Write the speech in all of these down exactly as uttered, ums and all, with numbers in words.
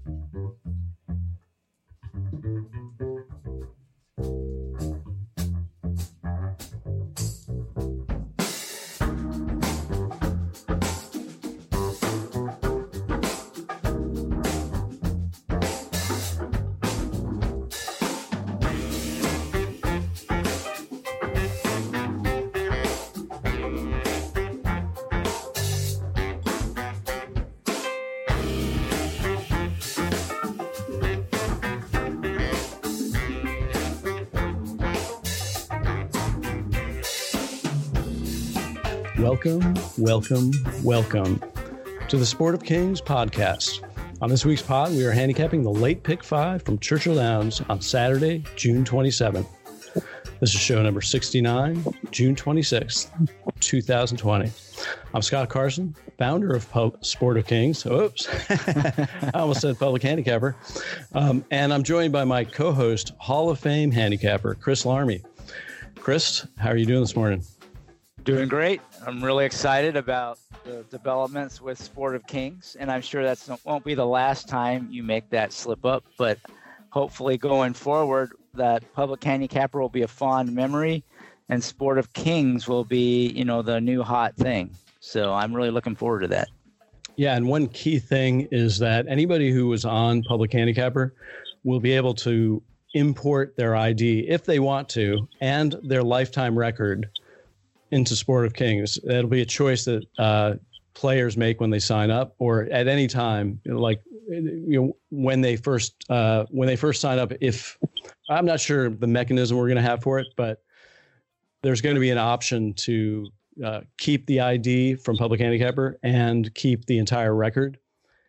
Welcome, welcome, welcome to the Sport of Kings podcast. On this week's pod, we are handicapping the late pick five from Churchill Downs on Saturday, June twenty-seventh. This is show number sixty-nine, June twenty-sixth, twenty twenty. I'm Scott Carson, founder of Pub- Sport of Kings. Oops, I almost said public handicapper. Um, and I'm joined by my co-host, Hall of Fame handicapper, Chris Larmy. Chris, how are you doing this morning? Doing great. I'm really excited about the developments with Sport of Kings, and I'm sure that won't be the last time you make that slip up, but hopefully going forward, that public handicapper will be a fond memory, and Sport of Kings will be, you know, the new hot thing. So I'm really looking forward to that. Yeah, and one key thing is that anybody who was on public handicapper will be able to import their I D if they want to, and their lifetime record into Sport of Kings. That'll be a choice that uh, players make when they sign up, or at any time, like you know, when they first uh, when they first sign up. If I'm not sure the mechanism we're going to have for it, but there's going to be an option to uh, keep the I D from public handicapper and keep the entire record,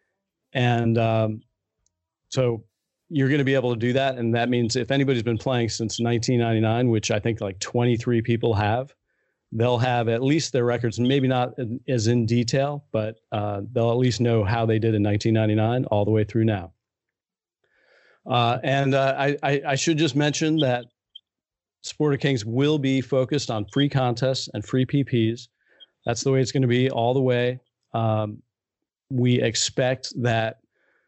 and um, so you're going to be able to do that. And that means if anybody's been playing since nineteen ninety-nine, which I think like twenty-three people have, they'll have at least their records, maybe not as in detail, but uh, they'll at least know how they did in nineteen ninety-nine all the way through now. Uh, and uh, I, I, I should just mention that Sport of Kings will be focused on free contests and free P Ps. That's the way it's going to be all the way. Um, we expect that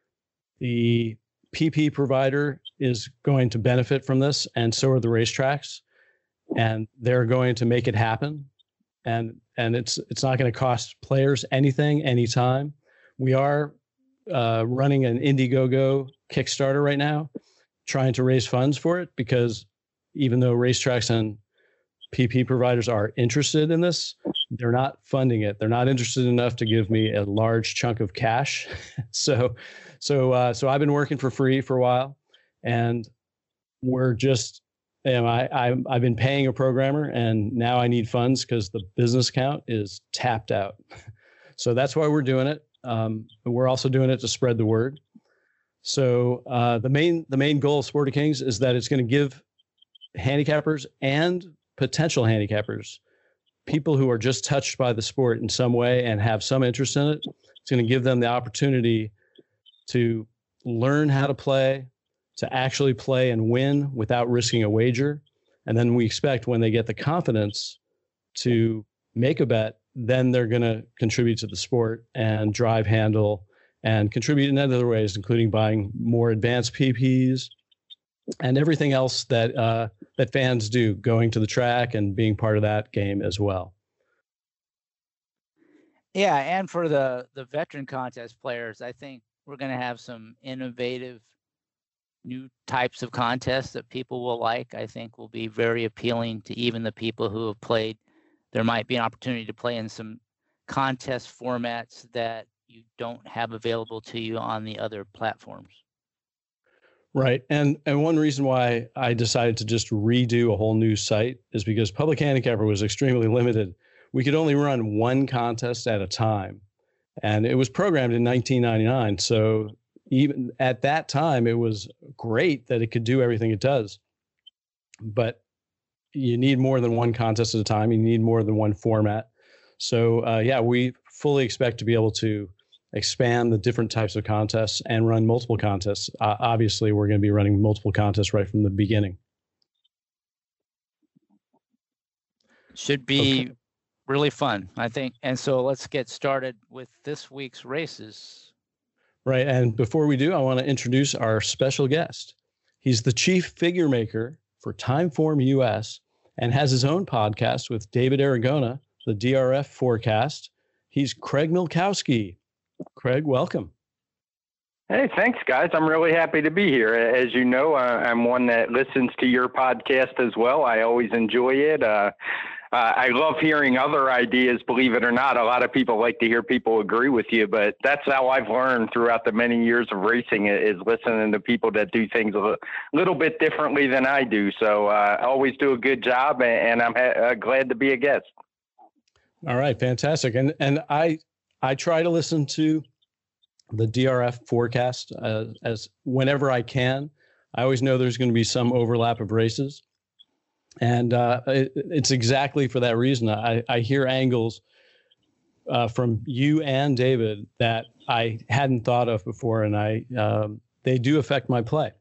the P P provider is going to benefit from this, and so are the racetracks. And they're going to make it happen, and and it's it's not going to cost players anything, anytime. We are uh, running an Indiegogo Kickstarter right now, trying to raise funds for it, because even though racetracks and P P providers are interested in this, they're not funding it. They're not interested enough to give me a large chunk of cash. so so uh, so I've been working for free for a while, and we're just. And I, I, I've been paying a programmer, and now I need funds because the business account is tapped out. So that's why we're doing it. Um, but we're also doing it to spread the word. So uh, the main the main goal of Sport of Kings is that it's going to give handicappers and potential handicappers, people who are just touched by the sport in some way and have some interest in it, it's going to give them the opportunity to learn how to play, to actually play and win without risking a wager. And then we expect when they get the confidence to make a bet, then they're going to contribute to the sport and drive handle and contribute in other ways, including buying more advanced P Ps and everything else that uh, that fans do, going to the track and being part of that game as well. Yeah, and for the, the veteran contest players, I think we're going to have some innovative new types of contests that people will like. I think will be very appealing to even the people who have played. There might be an opportunity to play in some contest formats that you don't have available to you on the other platforms. Right. And and one reason why I decided to just redo a whole new site is because Public Handicapper was extremely limited. We could only run one contest at a time, and it was programmed in nineteen ninety-nine. So even at that time, it was great that it could do everything it does. But you need more than one contest at a time. You need more than one format. So, uh, yeah, we fully expect to be able to expand the different types of contests and run multiple contests. Uh, obviously, we're going to be running multiple contests right from the beginning. Should be okay. really fun, I think. And so let's get started with this week's races. Right. And before we do, I want to introduce our special guest. He's the chief figure maker for Timeform U S and has his own podcast with David Aragona, the D R F Forecast. He's Craig Milkowski. Craig, welcome. Hey, thanks, guys. I'm really happy to be here. As you know, uh, I'm one that listens to your podcast as well. I always enjoy it. Uh, uh, I love hearing other ideas, believe it or not. A lot of people like to hear people agree with you, but that's how I've learned throughout the many years of racing is listening to people that do things a little bit differently than I do. So uh, I always do a good job, and I'm ha- uh, glad to be a guest. All right, fantastic. And and I I try to listen to the D R F Forecast uh, as whenever I can. I always know there's going to be some overlap of races. And uh, it, it's exactly for that reason. I, I hear angles uh, from you and David that I hadn't thought of before, and I um, they do affect my play.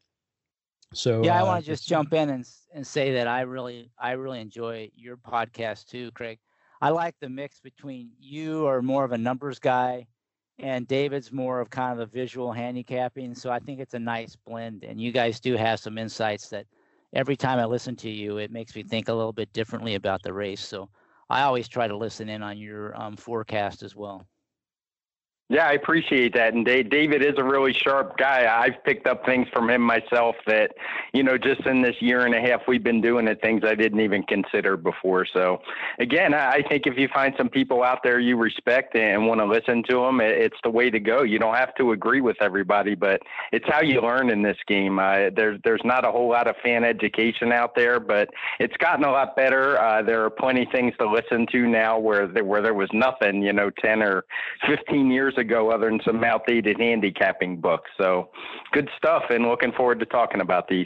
So yeah, I uh, want to just jump in and and say that I really I really enjoy your podcast too, Craig. I like the mix between you are more of a numbers guy and David's more of kind of a visual handicapping. So I think it's a nice blend. And you guys do have some insights that every time I listen to you, it makes me think a little bit differently about the race. So I always try to listen in on your um, forecast as well. Yeah, I appreciate that. And Dave, David is a really sharp guy. I've picked up things from him myself that, you know, just in this year and a half we've been doing it, things I didn't even consider before. So, again, I think if you find some people out there you respect and want to listen to them, it's the way to go. You don't have to agree with everybody, but it's how you learn in this game. Uh, there's, there's not a whole lot of fan education out there, but it's gotten a lot better. Uh, there are plenty of things to listen to now where there, where there was nothing, you know, ten or fifteen years ago other than some outdated handicapping books. So good stuff, and looking forward to talking about these.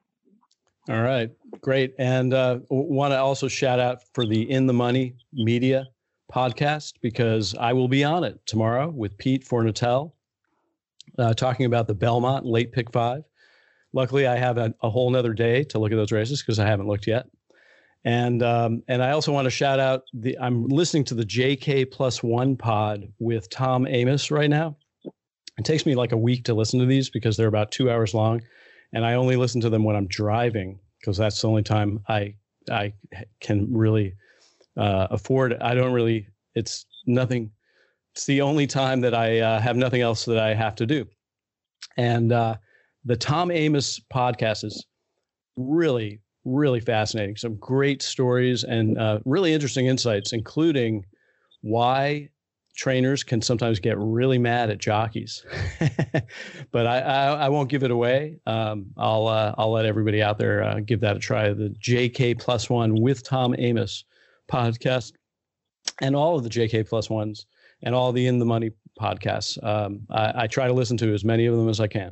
All right, great. And uh, want to also shout out for the In the Money Media podcast, because I will be on it tomorrow with Pete Fornatel uh, talking about the Belmont late pick five. Luckily, I have a, a whole nother day to look at those races because I haven't looked yet. And um, and I also want to shout out the I'm listening to the J K plus one pod with Tom Amos right now. It takes me like a week to listen to these because they're about two hours long, and I only listen to them when I'm driving because that's the only time I I can really uh, afford it. I don't really. It's nothing. It's the only time that I uh, have nothing else that I have to do. And uh, the Tom Amos podcast is really. Really fascinating. Some great stories and uh, really interesting insights, including why trainers can sometimes get really mad at jockeys. But I, I, I won't give it away. Um, I'll uh, I'll let everybody out there uh, give that a try. The J K plus one with Tom Amos podcast, and all of the J K plus ones, and all the In the Money podcasts. Um, I, I try to listen to as many of them as I can.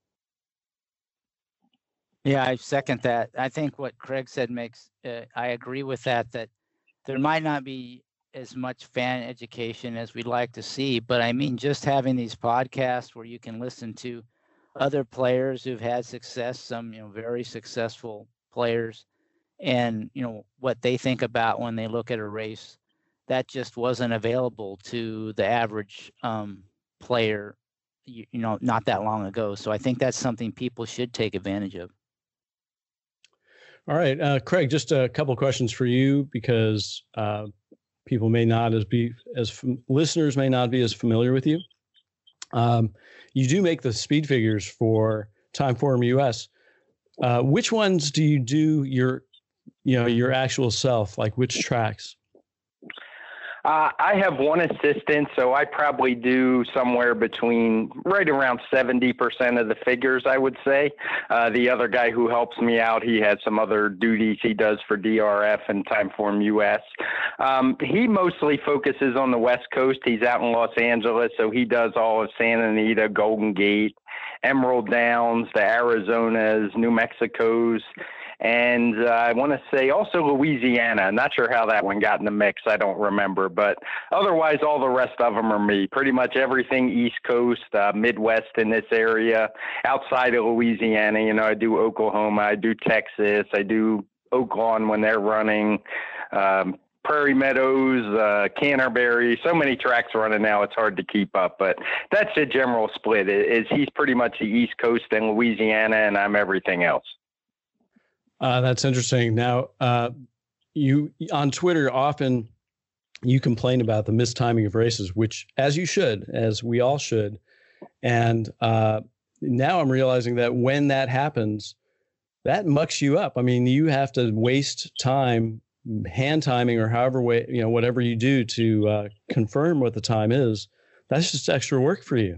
Yeah, I second that. I think what Craig said makes, uh, I agree with that, that there might not be as much fan education as we'd like to see, but I mean, just having these podcasts where you can listen to other players who've had success, some, you know, very successful players, and, you know, what they think about when they look at a race, that just wasn't available to the average um, player, you, you know, not that long ago. So I think that's something people should take advantage of. All right, uh, Craig, just a couple questions for you because uh, people may not as be as fam- listeners may not be as familiar with you. Um, you do make the speed figures for Timeform U S. Uh, which ones do you do your, you know, your actual self? Like which tracks? Uh, I have one assistant, so I probably do somewhere between right around seventy percent of the figures, I would say. Uh, the other guy who helps me out, he has some other duties he does for D R F and Timeform U S. Um, he mostly focuses on the West Coast. He's out in Los Angeles, so he does all of Santa Anita, Golden Gate, Emerald Downs, the Arizonas, New Mexico's, and uh, I want to say also Louisiana. I'm not sure how that one got in the mix. I don't remember. But otherwise, all the rest of them are me. Pretty much everything East Coast, uh, Midwest in this area. Outside of Louisiana, you know, I do Oklahoma, I do Texas, I do Oaklawn when they're running. Um, Prairie Meadows, uh, Canterbury, so many tracks running now, it's hard to keep up. But that's the general split. Is he's pretty much the East Coast and Louisiana, and I'm everything else. Uh, that's interesting. Now, uh, you on Twitter often you complain about the mistiming of races, which, as you should, as we all should. And uh, now I'm realizing that when that happens, that mucks you up. I mean, you have to waste time, hand timing, or however way, you know, whatever you do to uh, confirm what the time is. That's just extra work for you.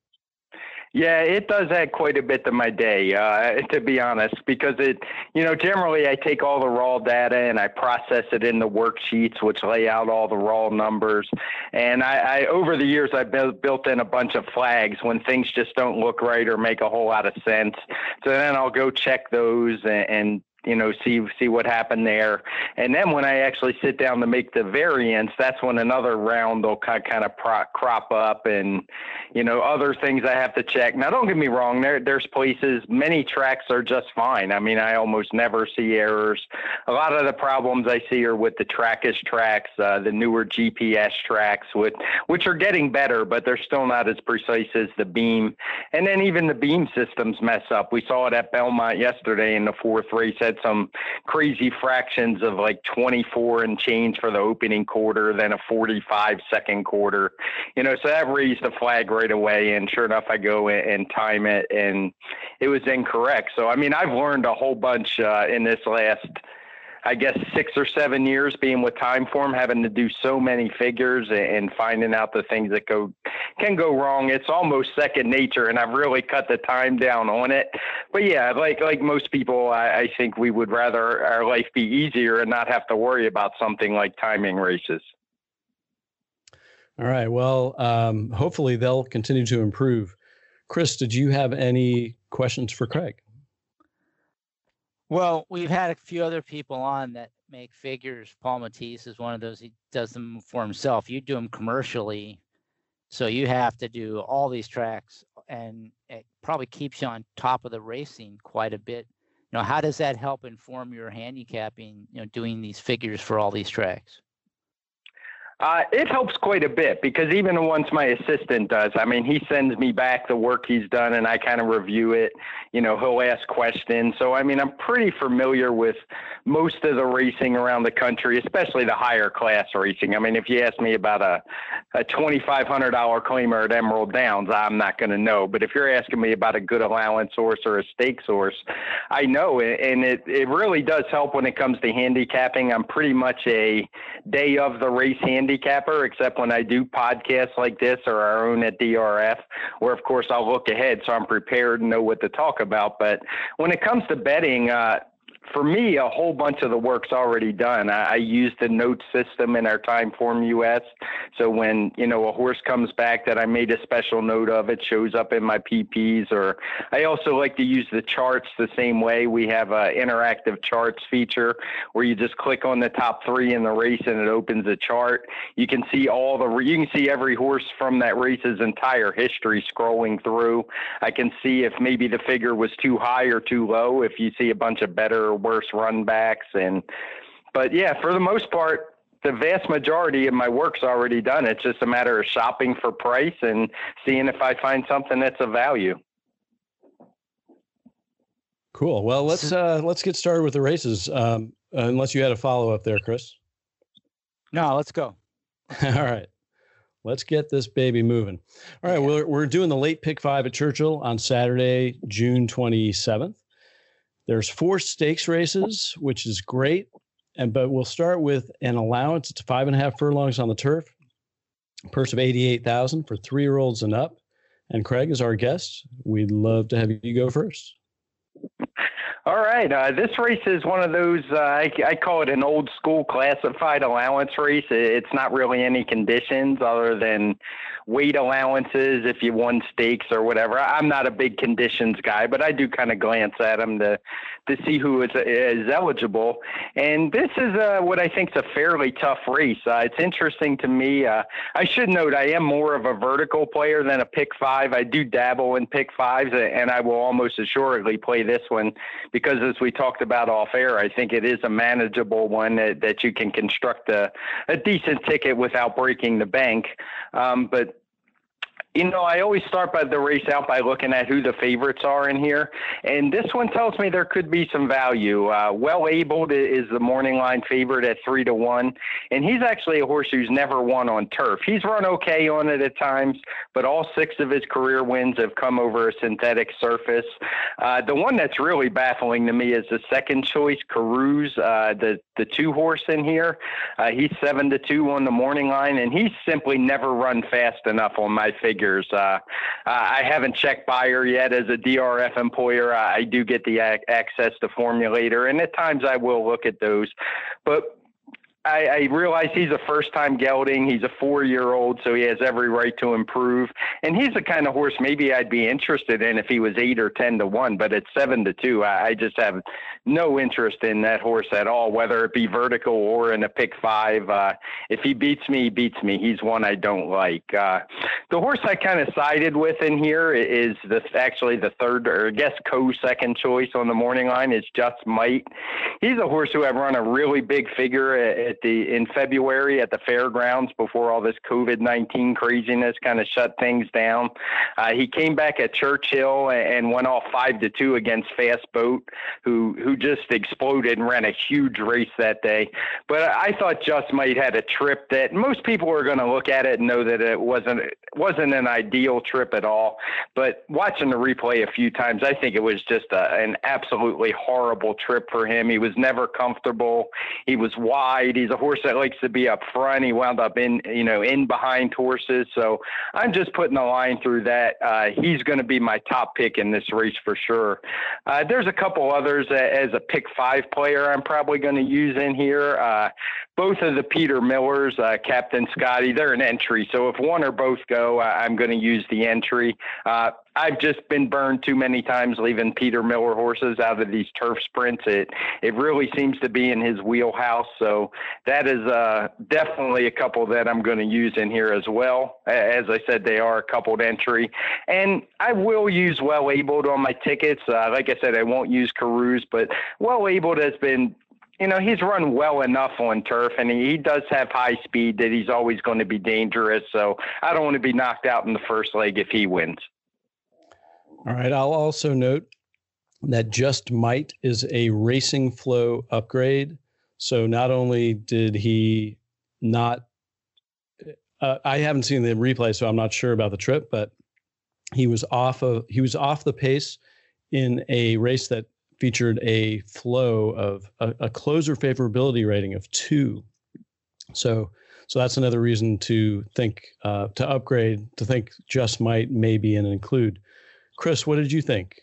Yeah, it does add quite a bit to my day, uh, to be honest, because it, you know, generally I take all the raw data and I process it in the worksheets, which lay out all the raw numbers. And I, I over the years, I've built, built in a bunch of flags when things just don't look right or make a whole lot of sense. So then I'll go check those and, and you know, see see what happened there. And then when I actually sit down to make the variance, that's when another round will kind of crop up and, you know, other things I have to check. Now, don't get me wrong, there there's places, many tracks are just fine. I mean, I almost never see errors. A lot of the problems I see are with the Trackish tracks, uh, the newer G P S tracks, with, which are getting better, but they're still not as precise as the beam. And then even the beam systems mess up. We saw it at Belmont yesterday in the fourth race. Some crazy fractions of like twenty-four and change for the opening quarter, then a forty-five second quarter, you know, so that raised the flag right away. And sure enough, I go and time it and it was incorrect. So, I mean, I've learned a whole bunch uh, in this last, I guess, six or seven years being with Timeform, having to do so many figures and finding out the things that go can go wrong. It's almost second nature, and I've really cut the time down on it. But yeah, like like most people, I, I think we would rather our life be easier and not have to worry about something like timing races. All right. Well, um, hopefully they'll continue to improve. Chris, did you have any questions for Craig? Well, we've had a few other people on that make figures. Paul Matisse is one of those. He does them for himself. You do them commercially, so you have to do all these tracks, and it probably keeps you on top of the racing quite a bit. You know, how does that help inform your handicapping, you know, doing these figures for all these tracks? Uh, it helps quite a bit because even once my assistant does, I mean, he sends me back the work he's done and I kind of review it. You know, he'll ask questions. So, I mean, I'm pretty familiar with most of the racing around the country, especially the higher class racing. I mean, if you ask me about a, a twenty-five hundred dollars claimer at Emerald Downs, I'm not going to know. But if you're asking me about a good allowance source or a stake source, I know it. And it, it really does help when it comes to handicapping. I'm pretty much a day of the race handicapper. handicapper, except when I do podcasts like this or our own at D R F, where of course I'll look ahead so I'm prepared and know what to talk about. But when it comes to betting, uh, for me, a whole bunch of the work's already done. I, I use the note system in our Timeform U S. So when, you know, a horse comes back that I made a special note of, it shows up in my P Ps. Or I also like to use the charts the same way. We have an interactive charts feature where you just click on the top three in the race and it opens a chart. You can see all the, you can see every horse from that race's entire history scrolling through. I can see if maybe the figure was too high or too low, if you see a bunch of better or worse run backs. And but yeah, for the most part, the vast majority of my work's already done. It's just a matter of shopping for price and seeing if I find something that's of value. Cool. Well, let's uh let's get started with the races. Um unless you had a follow-up there, Chris. No, let's go. All right. Let's get this baby moving. All right, yeah. we're we're doing the late pick five at Churchill on Saturday, June twenty-seventh. There's four stakes races, which is great. And but we'll start with an allowance. It's five and a half furlongs on the turf, purse of eighty-eight thousand for three-year-olds and up. And Craig is our guest. We'd love to have you go first. All right. Uh, this race is one of those, uh, I, I call it an old school classified allowance race. It's not really any conditions other than weight allowances if you won stakes or whatever. I'm not a big conditions guy, but I do kind of glance at them to, to see who is, is eligible. And this is uh, what I think is a fairly tough race. Uh, it's interesting to me. Uh, I should note I am more of a vertical player than a pick five. I do dabble in pick fives, and I will almost assuredly play this one because as we talked about off air, I think it is a manageable one that, that you can construct a, a decent ticket without breaking the bank. Um, but You know, I always start by the race out by looking at who the favorites are in here. And this one tells me there could be some value. Uh, Well Abled is the morning line favorite at three to one. And he's actually a horse who's never won on turf. He's run okay on it at times, but all six of his career wins have come over a synthetic surface. Uh, the one that's really baffling to me is the second choice, Carouse, uh, the, the two horse in here. Uh, he's seven to two on the morning line, and he's simply never run fast enough on my figure. Uh, I haven't checked Bayer yet as a D R F employer. I do get the ac- access to Formulator, and at times I will look at those. But I, I realize he's a first-time gelding. He's a four-year-old, so he has every right to improve. And he's the kind of horse maybe I'd be interested in if he was eight or ten to one. But at seven to two, I, I just have no interest in that horse at all, whether it be vertical or in a pick five. Uh, if he beats me, he beats me. He's one I don't like. Uh, the horse I kind of sided with in here is the actually the third, or I guess co-second choice on the morning line is Just Might. He's a horse who I've run a really big figure at, at the in February at the fairgrounds before all this COVID nineteen craziness kind of shut things down. Uh, he came back at Churchill and went off five to two against Fast Boat, who who just exploded and ran a huge race that day. But I thought Just Might had a trip that most people are going to look at it and know that it wasn't it wasn't an ideal trip at all. But watching the replay a few times, I think it was just a, an absolutely horrible trip for him. He was never comfortable. He was wide. He's a horse that likes to be up front. He wound up in, you know, in behind horses. So I'm just putting a line through that. Uh, he's going to be my top pick in this race for sure. Uh, there's a couple others as a pick five player I'm probably going to use in here. Uh, both of the Peter Millers, uh, Captain Scotty, they're an entry. So if one or both go, I'm going to use the entry. Uh, I've just been burned too many times leaving Peter Miller horses out of these turf sprints. It it really seems to be in his wheelhouse. So that is uh, definitely a couple that I'm going to use in here as well. As I said, they are a coupled entry. And I will use Well Abled on my tickets. Uh, like I said, I won't use Carouse, but Well Abled has been, you know, he's run well enough on turf, and he, he does have high speed that he's always going to be dangerous. So I don't want to be knocked out in the first leg if he wins. All right. I'll also note that Just Might is a Racing Flow upgrade. So not only did he not, uh, I haven't seen the replay, so I'm not sure about the trip, but he was off of, he was off the pace in a race that featured a flow of a, a closer favorability rating of two. So, so that's another reason to think, uh, to upgrade, to think Just Might may be an include. Chris, what did you think?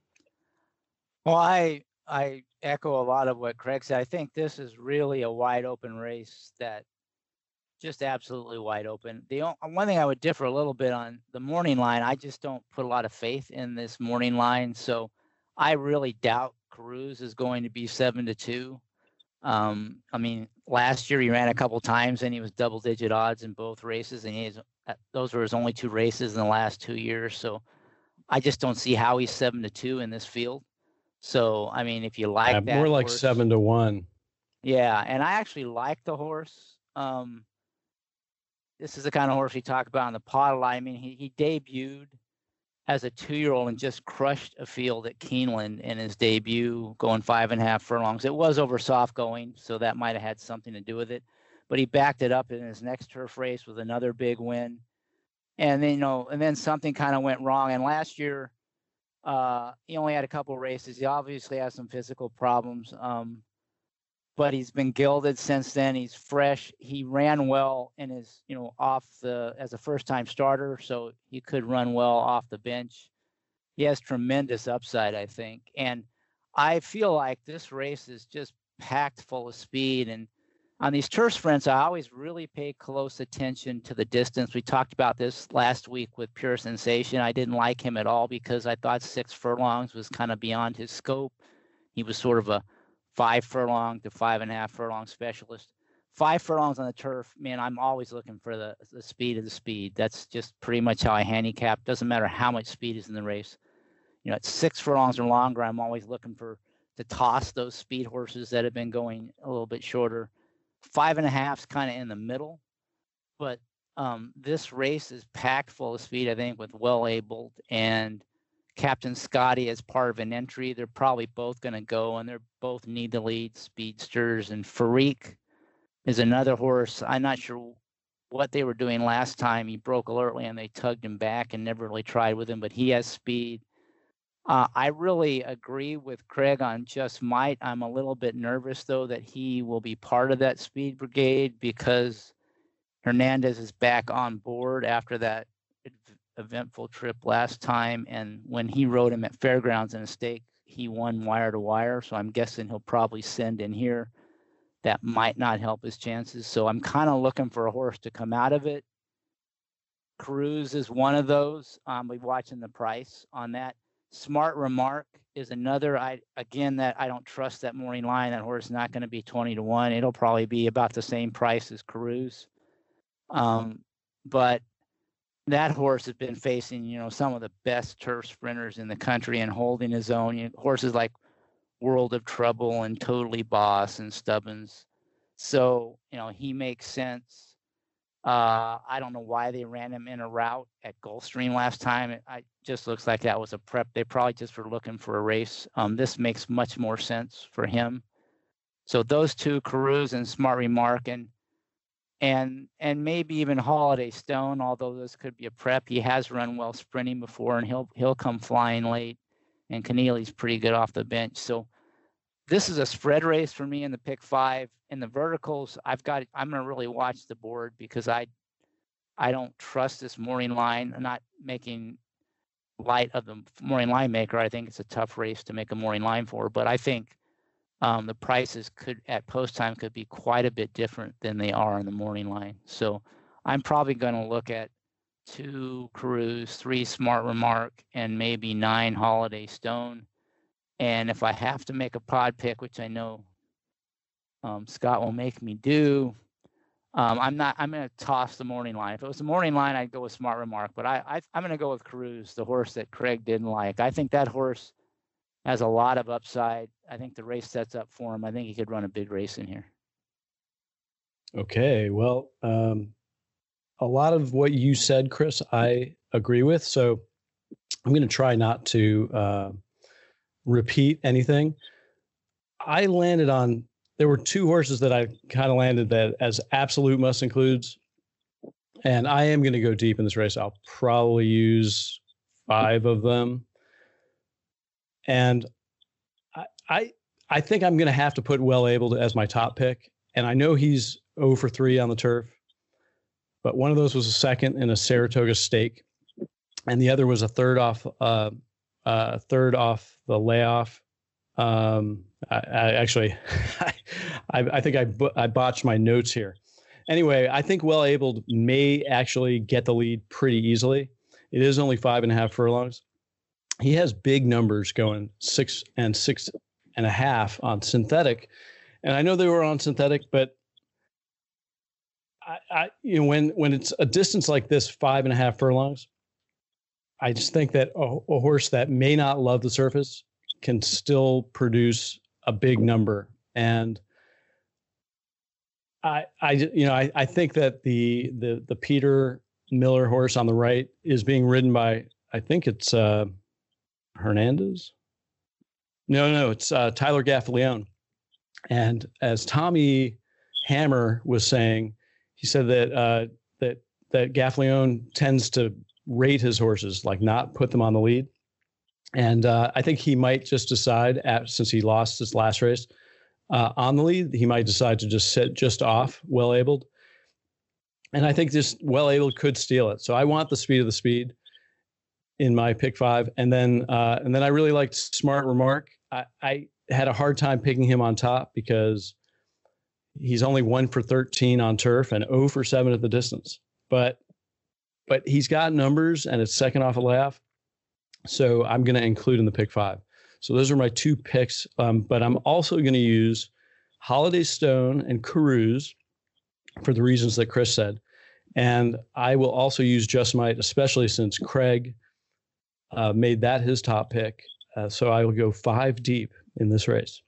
Well, I I echo a lot of what Craig said. I think this is really a wide open race that just absolutely wide open. The only, one thing I would differ a little bit on the morning line, I just don't put a lot of faith in this morning line. So I really doubt Carouse is going to be seven to two. Um, I mean, last year he ran a couple times and he was double digit odds in both races, and he has, those were his only two races in the last two years. So I just don't see how he's seven to two in this field. So, I mean, if you like yeah, that more like horse, seven to one. Yeah. And I actually like the horse. Um, this is the kind of horse we talk about in the pod a lot. I mean, he, he debuted as a two-year-old and just crushed a field at Keeneland in his debut, going five and a half furlongs. It was over soft going, so that might have had something to do with it. But he backed it up in his next turf race with another big win. And then, you know, and then something kind of went wrong. And last year, uh, he only had a couple of races. He obviously has some physical problems, um, but he's been gilded since then. He's fresh. He ran well in his, you know, off the as a first-time starter, so he could run well off the bench. He has tremendous upside, I think. And I feel like this race is just packed full of speed. And on these turf sprints, I always really pay close attention to the distance. We talked about this last week with Pure Sensation. I didn't like him at all because I thought six furlongs was kind of beyond his scope. He was sort of a five furlong to five and a half furlong specialist. Five furlongs on the turf, man, I'm always looking for the, the speed of the speed. That's just pretty much how I handicap. Doesn't matter how much speed is in the race. You know, at six furlongs or longer, I'm always looking for to toss those speed horses that have been going a little bit shorter. Five and a half's kind of in the middle, but um, this race is packed full of speed, I think, with Well Abled and Captain Scotty as part of an entry. They're probably both going to go, and they're both need to lead speedsters. And Farik is another horse. I'm not sure what they were doing last time. He broke alertly, and they tugged him back and never really tried with him, but he has speed. Uh, I really agree with Craig on Just Might. I'm a little bit nervous, though, that he will be part of that speed brigade because Hernandez is back on board after that eventful trip last time. And when he rode him at Fairgrounds in a stake, he won wire to wire. So I'm guessing he'll probably send in here. That might not help his chances. So I'm kind of looking for a horse to come out of it. Cruz is one of those. Um, we're watching the price on that. Smart Remark is another. I again that I don't trust that morning line. That horse is not going to be twenty to one. It'll probably be about the same price as Cruz. Um, but that horse has been facing, you know, some of the best turf sprinters in the country and holding his own. You know, horses like World of Trouble and Totally Boss and Stubbins. So, you know, he makes sense. Uh, I don't know why they ran him in a route at Gulfstream last time. It I, just looks like that was a prep. They probably just were looking for a race. Um, this makes much more sense for him. So those two, Cruz and Smart Remark, and and and maybe even Holiday Stone, although this could be a prep. He has run well sprinting before, and he'll he'll come flying late. And Keneally's pretty good off the bench. So this is a spread race for me in the pick five. In the verticals, I've got. I'm going to really watch the board because I, I don't trust this morning line. I'm not making light of the morning line maker. I think it's a tough race to make a morning line for. But I think um, the prices could at post time could be quite a bit different than they are in the morning line. So I'm probably going to look at two Cruz, three Smart Remark, and maybe nine Holiday Stone. And if I have to make a pod pick, which I know um, Scott will make me do, um, I'm not. I'm going to toss the morning line. If it was the morning line, I'd go with Smart Remark. But I, I I'm going to go with Cruz, the horse that Craig didn't like. I think that horse has a lot of upside. I think the race sets up for him. I think he could run a big race in here. Okay, well, um, a lot of what you said, Chris, I agree with. So I'm going to try not to uh, repeat anything. I landed on, there were two horses that I kind of landed that as absolute must includes. And I am going to go deep in this race. I'll probably use five of them. And I, I, I think I'm going to have to put Well Abled as my top pick. And I know he's oh for three on the turf, but one of those was a second in a Saratoga stake. And the other was a third off, uh, uh, third off the layoff. Um, I, I actually, I, I think I, I botched my notes here. Anyway, I think Well Abled may actually get the lead pretty easily. It is only five and a half furlongs. He has big numbers going six and six and a half on synthetic. And I know they were on synthetic, but I, I you know, when, when it's a distance like this, five and a half furlongs, I just think that a, a horse that may not love the surface can still produce a big number. And I, I, you know, I, I think that the, the, the Peter Miller horse on the right is being ridden by, I think it's uh, Hernandez. No, no, it's uh, Tyler Gaffalione. And as Tommy Hammer was saying, he said that, uh, that, that Gaffalione tends to rate his horses, like not put them on the lead. And uh, I think he might just decide, at, since he lost his last race uh, on the lead, he might decide to just sit just off Well Abled. And I think just Well Abled could steal it. So I want the speed of the speed in my pick five. And then uh, and then I really liked Smart Remark. I, I had a hard time picking him on top because he's only one for thirteen on turf and oh for seven at the distance. But but he's got numbers and it's second off a layoff. So I'm going to include in the pick five. So those are my two picks. Um, but I'm also going to use Holiday Stone and Cruz for the reasons that Chris said. And I will also use Just Might, especially since Craig uh, made that his top pick. Uh, so I will go five deep in this race.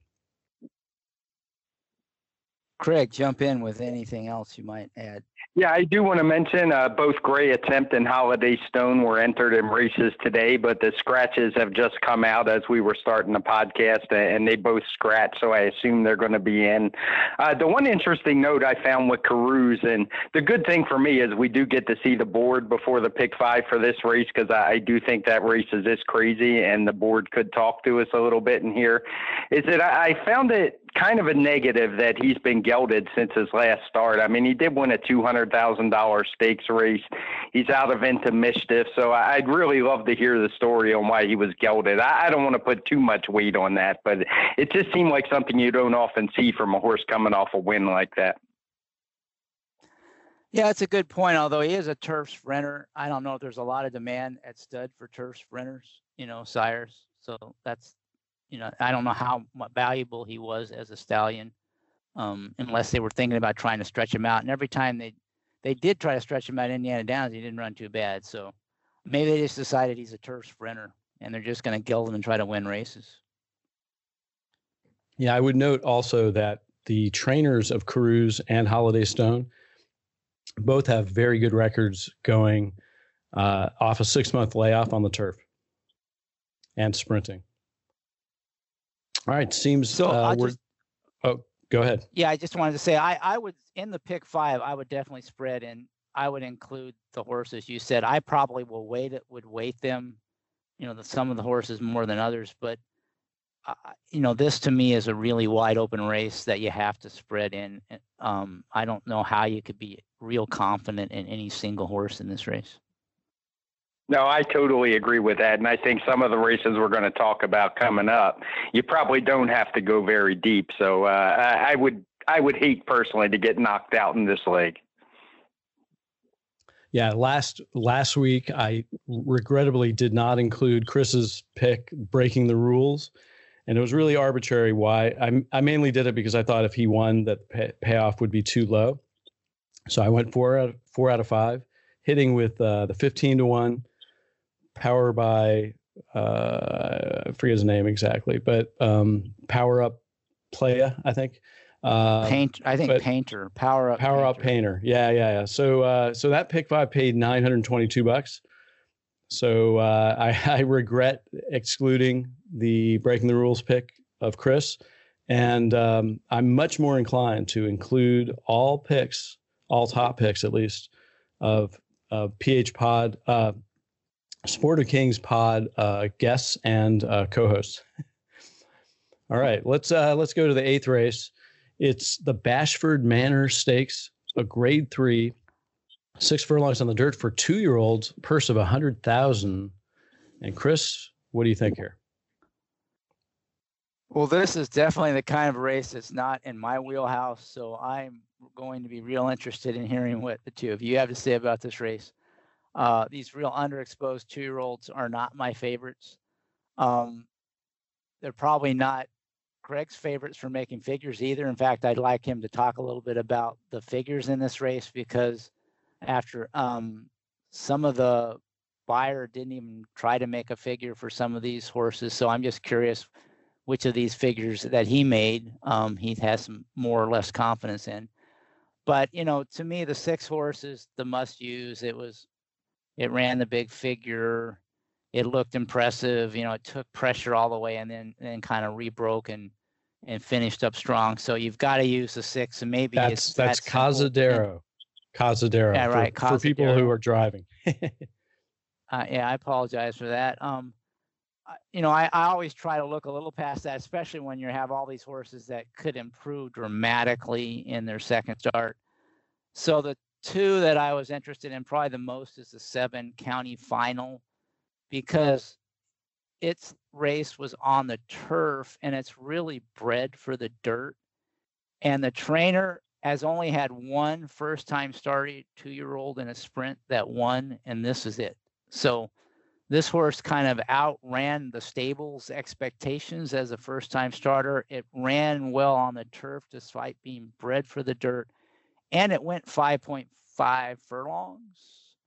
Craig, jump in with anything else you might add. Yeah, I do want to mention uh, both Gray Attempt and Holiday Stone were entered in races today, but the scratches have just come out as we were starting the podcast, and they both scratched, so I assume they're going to be in. Uh, the one interesting note I found with Carews, and the good thing for me is we do get to see the board before the pick five for this race, because I, I do think that race is this crazy, and the board could talk to us a little bit in here, is that I, I found it kind of a negative that he's been gelded since his last start. I mean, he did win a two hundred thousand dollars stakes race. He's out of Into Mischief. So I'd really love to hear the story on why he was gelded. I, I don't want to put too much weight on that, but it just seemed like something you don't often see from a horse coming off a win like that. Yeah, it's a good point. Although he is a turf sprinter, I don't know if there's a lot of demand at stud for turf sprinters, you know, sires. So that's, you know, I don't know how valuable he was as a stallion, um, unless they were thinking about trying to stretch him out. And every time they they did try to stretch him out at Indiana Downs, he didn't run too bad. So maybe they just decided he's a turf sprinter, and they're just going to gild him and try to win races. Yeah, I would note also that the trainers of Carews and Holiday Stone both have very good records going uh, off a six-month layoff on the turf and sprinting. All right, seems so. Uh, we're, just, oh, go ahead. Yeah, I just wanted to say I, I would in the pick five. I would definitely spread, and I would include the horses you said. I probably will weight it. Would weight them, you know, the, some of the horses more than others. But uh, you know, this to me is a really wide open race that you have to spread in. Um, I don't know how you could be real confident in any single horse in this race. No, I totally agree with that. And I think some of the races we're going to talk about coming up, you probably don't have to go very deep. So uh, I would I would hate personally to get knocked out in this leg. Yeah, last last week I regrettably did not include Chris's pick, Breaking the Rules. And it was really arbitrary why. I, I mainly did it because I thought if he won that the pay, payoff would be too low. So I went four out of, four out of five, hitting with uh, the fifteen to one. Power by, uh, I forget his name exactly, but um, Power Up Playa, I think. Uh, Paint, I think Painter, Power Up Power Painter. Up Painter. Yeah, yeah, yeah. So, uh, so that pick five paid nine hundred twenty-two bucks. So uh, I, I regret excluding the Breaking the Rules pick of Chris, and um, I'm much more inclined to include all picks, all top picks at least, of uh, P H Pod. Uh, Sport of Kings pod uh, guests and uh, co-hosts. All right, let's uh, let's go to the eighth race. It's the Bashford Manor Stakes, a grade three, six furlongs on the dirt for two-year-olds, purse of a hundred thousand. And Chris, what do you think here? Well, this is definitely the kind of race that's not in my wheelhouse, so I'm going to be real interested in hearing what the two of you have to say about this race. Uh, these real underexposed two-year-olds are not my favorites. Um, they're probably not Craig's favorites for making figures either. In fact, I'd like him to talk a little bit about the figures in this race, because after um, some of the buyer didn't even try to make a figure for some of these horses. So I'm just curious which of these figures that he made um, he has some more or less confidence in. But, you know, to me, the six horses, the must use, it was, It ran the big figure. It looked impressive. You know, it took pressure all the way and then and then kind of rebroke and and finished up strong. So you've got to use the six, and maybe that's it's that's that simple. Cazadero. Cazadero. Yeah, right. For, for people Cazadero. who are driving. uh, yeah, I apologize for that. Um, I- you know, I, I always try to look a little past that, especially when you have all these horses that could improve dramatically in their second start. So the two that I was interested in probably the most is the seven County Final, because its race was on the turf and it's really bred for the dirt. And the trainer has only had one first time starting two-year-old in a sprint that won, and this is it. So this horse kind of outran the stable's expectations as a first time starter. It ran well on the turf despite being bred for the dirt. And it went five point five furlongs.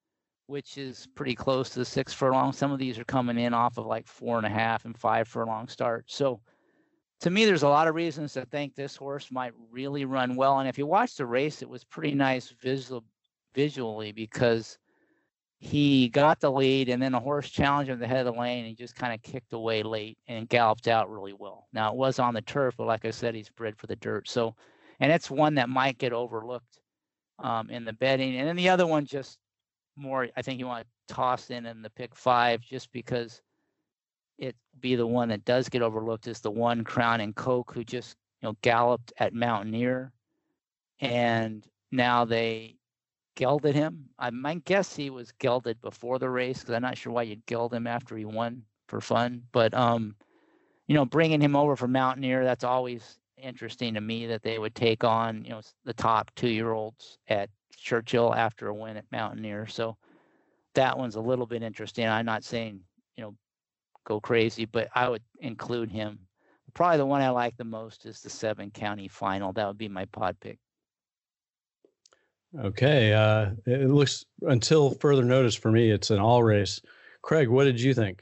which is pretty close to the six furlong. Some of these are coming in off of like four and a half and five furlong starts. So to me, there's a lot of reasons to think this horse might really run well. And if you watch the race, it was pretty nice visual, visually because he got the lead and then a horse challenged him at the head of the lane and he just kind of kicked away late and galloped out really well. Now, it was on the turf, but like I said, he's bred for the dirt. So, and it's one that might get overlooked um, in the betting. And then the other one just more, I think you want to toss in in the pick five just because it be the one that does get overlooked is the one Crown and Coke who just, you know, galloped at Mountaineer and now they gelded him. I might guess he was gelded before the race because I'm not sure why you'd geld him after he won for fun. But, um, you know, bringing him over for Mountaineer, that's always interesting to me that they would take on, you know, the top two-year-olds at Churchill after a win at Mountaineer. So that one's a little bit interesting. I'm not saying, you know, go crazy, but I would include him. Probably the one I like the most is the seven county final. That would be my pod pick. Okay. Uh, it looks, until further notice for me, it's an all race. Craig, what did you think?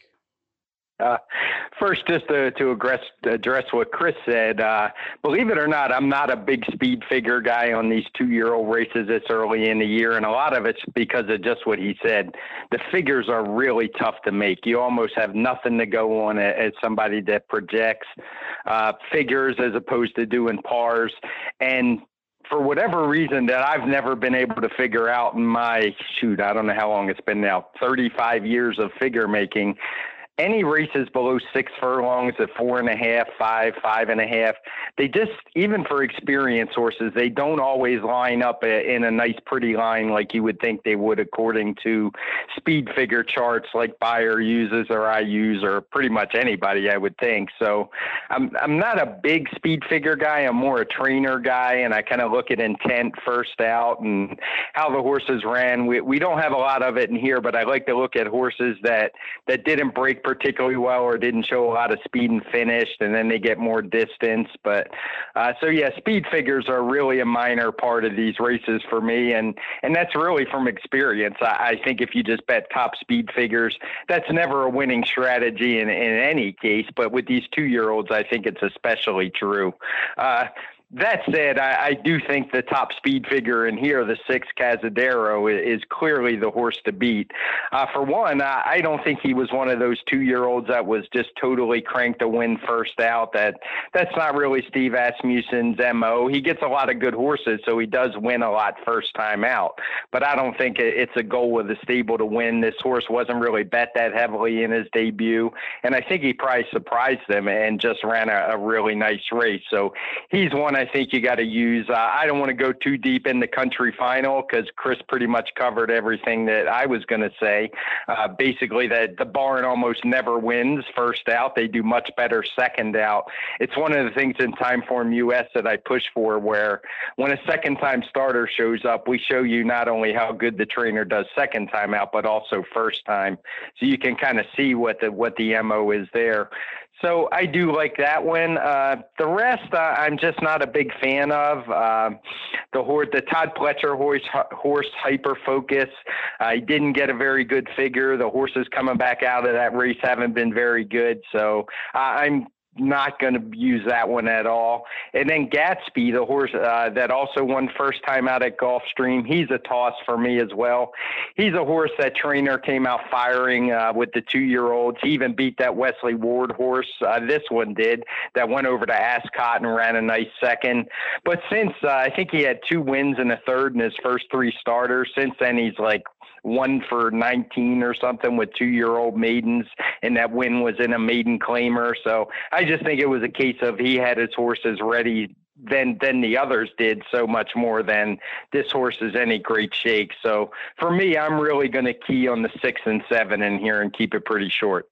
Uh, first, just to, to address, address what Chris said, uh, believe it or not, I'm not a big speed figure guy on these two-year-old races this early in the year, and a lot of it's because of just what he said. The figures are really tough to make. You almost have nothing to go on as somebody that projects uh, figures as opposed to doing pars. And for whatever reason that I've never been able to figure out in my, shoot, I don't know how long it's been now, thirty-five years of figure making, any races below six furlongs at four and a half, five, five and a half, they just, even for experienced horses, they don't always line up in a nice, pretty line like you would think they would according to speed figure charts like Beyer uses or I use or pretty much anybody, I would think. So I'm, I'm not a big speed figure guy. I'm more a trainer guy, and I kind of look at intent first out and how the horses ran. We, we don't have a lot of it in here, but I like to look at horses that, that didn't break particularly well or didn't show a lot of speed and finished, and then they get more distance. But uh, so yeah, speed figures are really a minor part of these races for me, and and that's really from experience. I, I think if you just bet top speed figures, that's never a winning strategy in, in any case. But with these two-year-olds, I think it's especially true. Uh, That said, I, I do think the top speed figure in here, the six Cazadero, is clearly the horse to beat. Uh, for one, I, I don't think he was one of those two-year-olds that was just totally cranked to win first out. That that's not really Steve Asmussen's M O. He gets a lot of good horses, so he does win a lot first time out. But I don't think it's a goal of the stable to win. This horse wasn't really bet that heavily in his debut, and I think he probably surprised them and just ran a, a really nice race. So he's one I think you got to use. Uh, I don't want to go too deep in the country final because Chris pretty much covered everything that I was going to say. Uh, basically, that the barn almost never wins first out. They do much better second out. It's one of the things in Timeform U S that I push for, where when a second time starter shows up, we show you not only how good the trainer does second time out, but also first time. So you can kind of see what the, what the M O is there. So I do like that one. Uh, the rest, uh, I'm just not a big fan of. Uh, the horse, the Todd Pletcher horse, horse Hyper Focus. Uh, he didn't get a very good figure. The horses coming back out of that race haven't been very good. So uh, I'm not going to use that one at all. And then Gatsby, the horse uh, that also won first time out at Gulfstream, he's a toss for me as well. He's a horse that trainer came out firing uh, with the two-year-olds. He even beat that Wesley Ward horse. Uh, this one did, that went over to Ascot and ran a nice second. But since uh, I think he had two wins and a third in his first three starters, since then he's like one for nineteen or something with two-year-old maidens, and that win was in a maiden claimer. So I just think it was a case of he had his horses ready than than the others did, so much more than this horse is any great shake. So for me, I'm really going to key on the six and seven in here and keep it pretty short.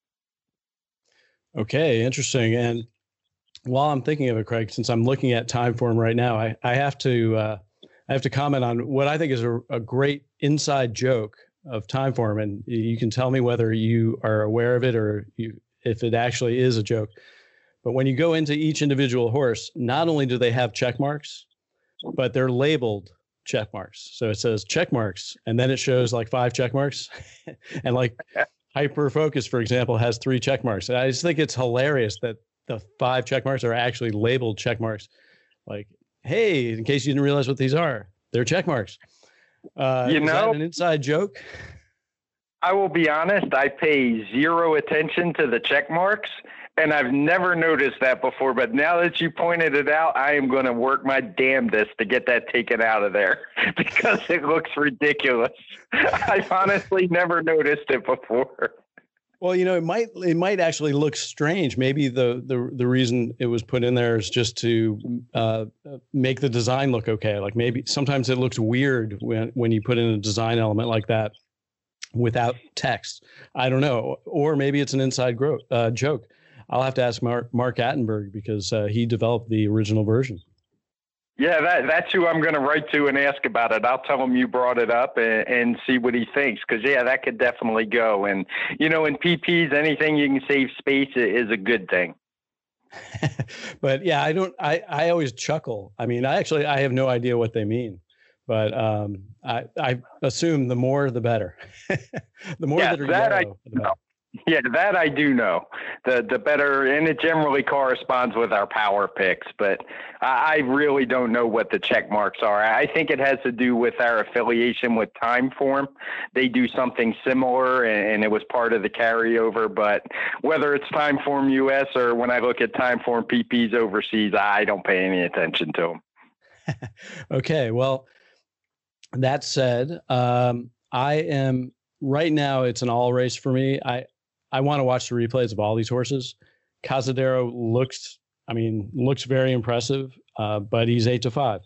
Okay, interesting. And while I'm thinking of it, Craig, since I'm looking at Timeform right now, I, I have to uh, I have to comment on what I think is a, a great inside joke of Timeform, and you can tell me whether you are aware of it or you, if it actually is a joke. But when you go into each individual horse, not only do they have check marks, but they're labeled check marks. So it says check marks, and then it shows like five check marks, and like Hyper Focus, for example, has three check marks. And I just think it's hilarious that the five check marks are actually labeled check marks. Like, hey, in case you didn't realize what these are, they're check marks. Uh, you is know, that an inside joke? I will be honest, I pay zero attention to the check marks, and I've never noticed that before. But now that you pointed it out, I am going to work my damnedest to get that taken out of there because it looks ridiculous. I've honestly never noticed it before. Well, you know, it might it might actually look strange. Maybe the the the reason it was put in there is just to uh, make the design look okay. Like maybe sometimes it looks weird when when you put in a design element like that without text. I don't know. Or maybe it's an inside gro- uh, joke. I'll have to ask Mark, Mark Attenberg because uh, he developed the original version. Yeah, that, that's who I'm going to write to and ask about it. I'll tell him you brought it up and, and see what he thinks. Because, yeah, that could definitely go. And, you know, in P Ps, anything you can save space is a good thing. But, yeah, I don't I, I always chuckle. I mean, I actually I have no idea what they mean. But um, I, I assume the more, the better. the more yeah, that are that yellow, I, the better. Yeah, that I do know. The the better, and it generally corresponds with our power picks. But I, I really don't know what the check marks are. I think it has to do with our affiliation with Timeform. They do something similar, and, and it was part of the carryover. But whether it's Timeform U S or when I look at Timeform P Ps overseas, I don't pay any attention to them. Okay, well. That said, um, I am right now. It's an all race for me. I I want to watch the replays of all these horses. Cazadero looks, I mean, looks very impressive, uh, but he's eight to five.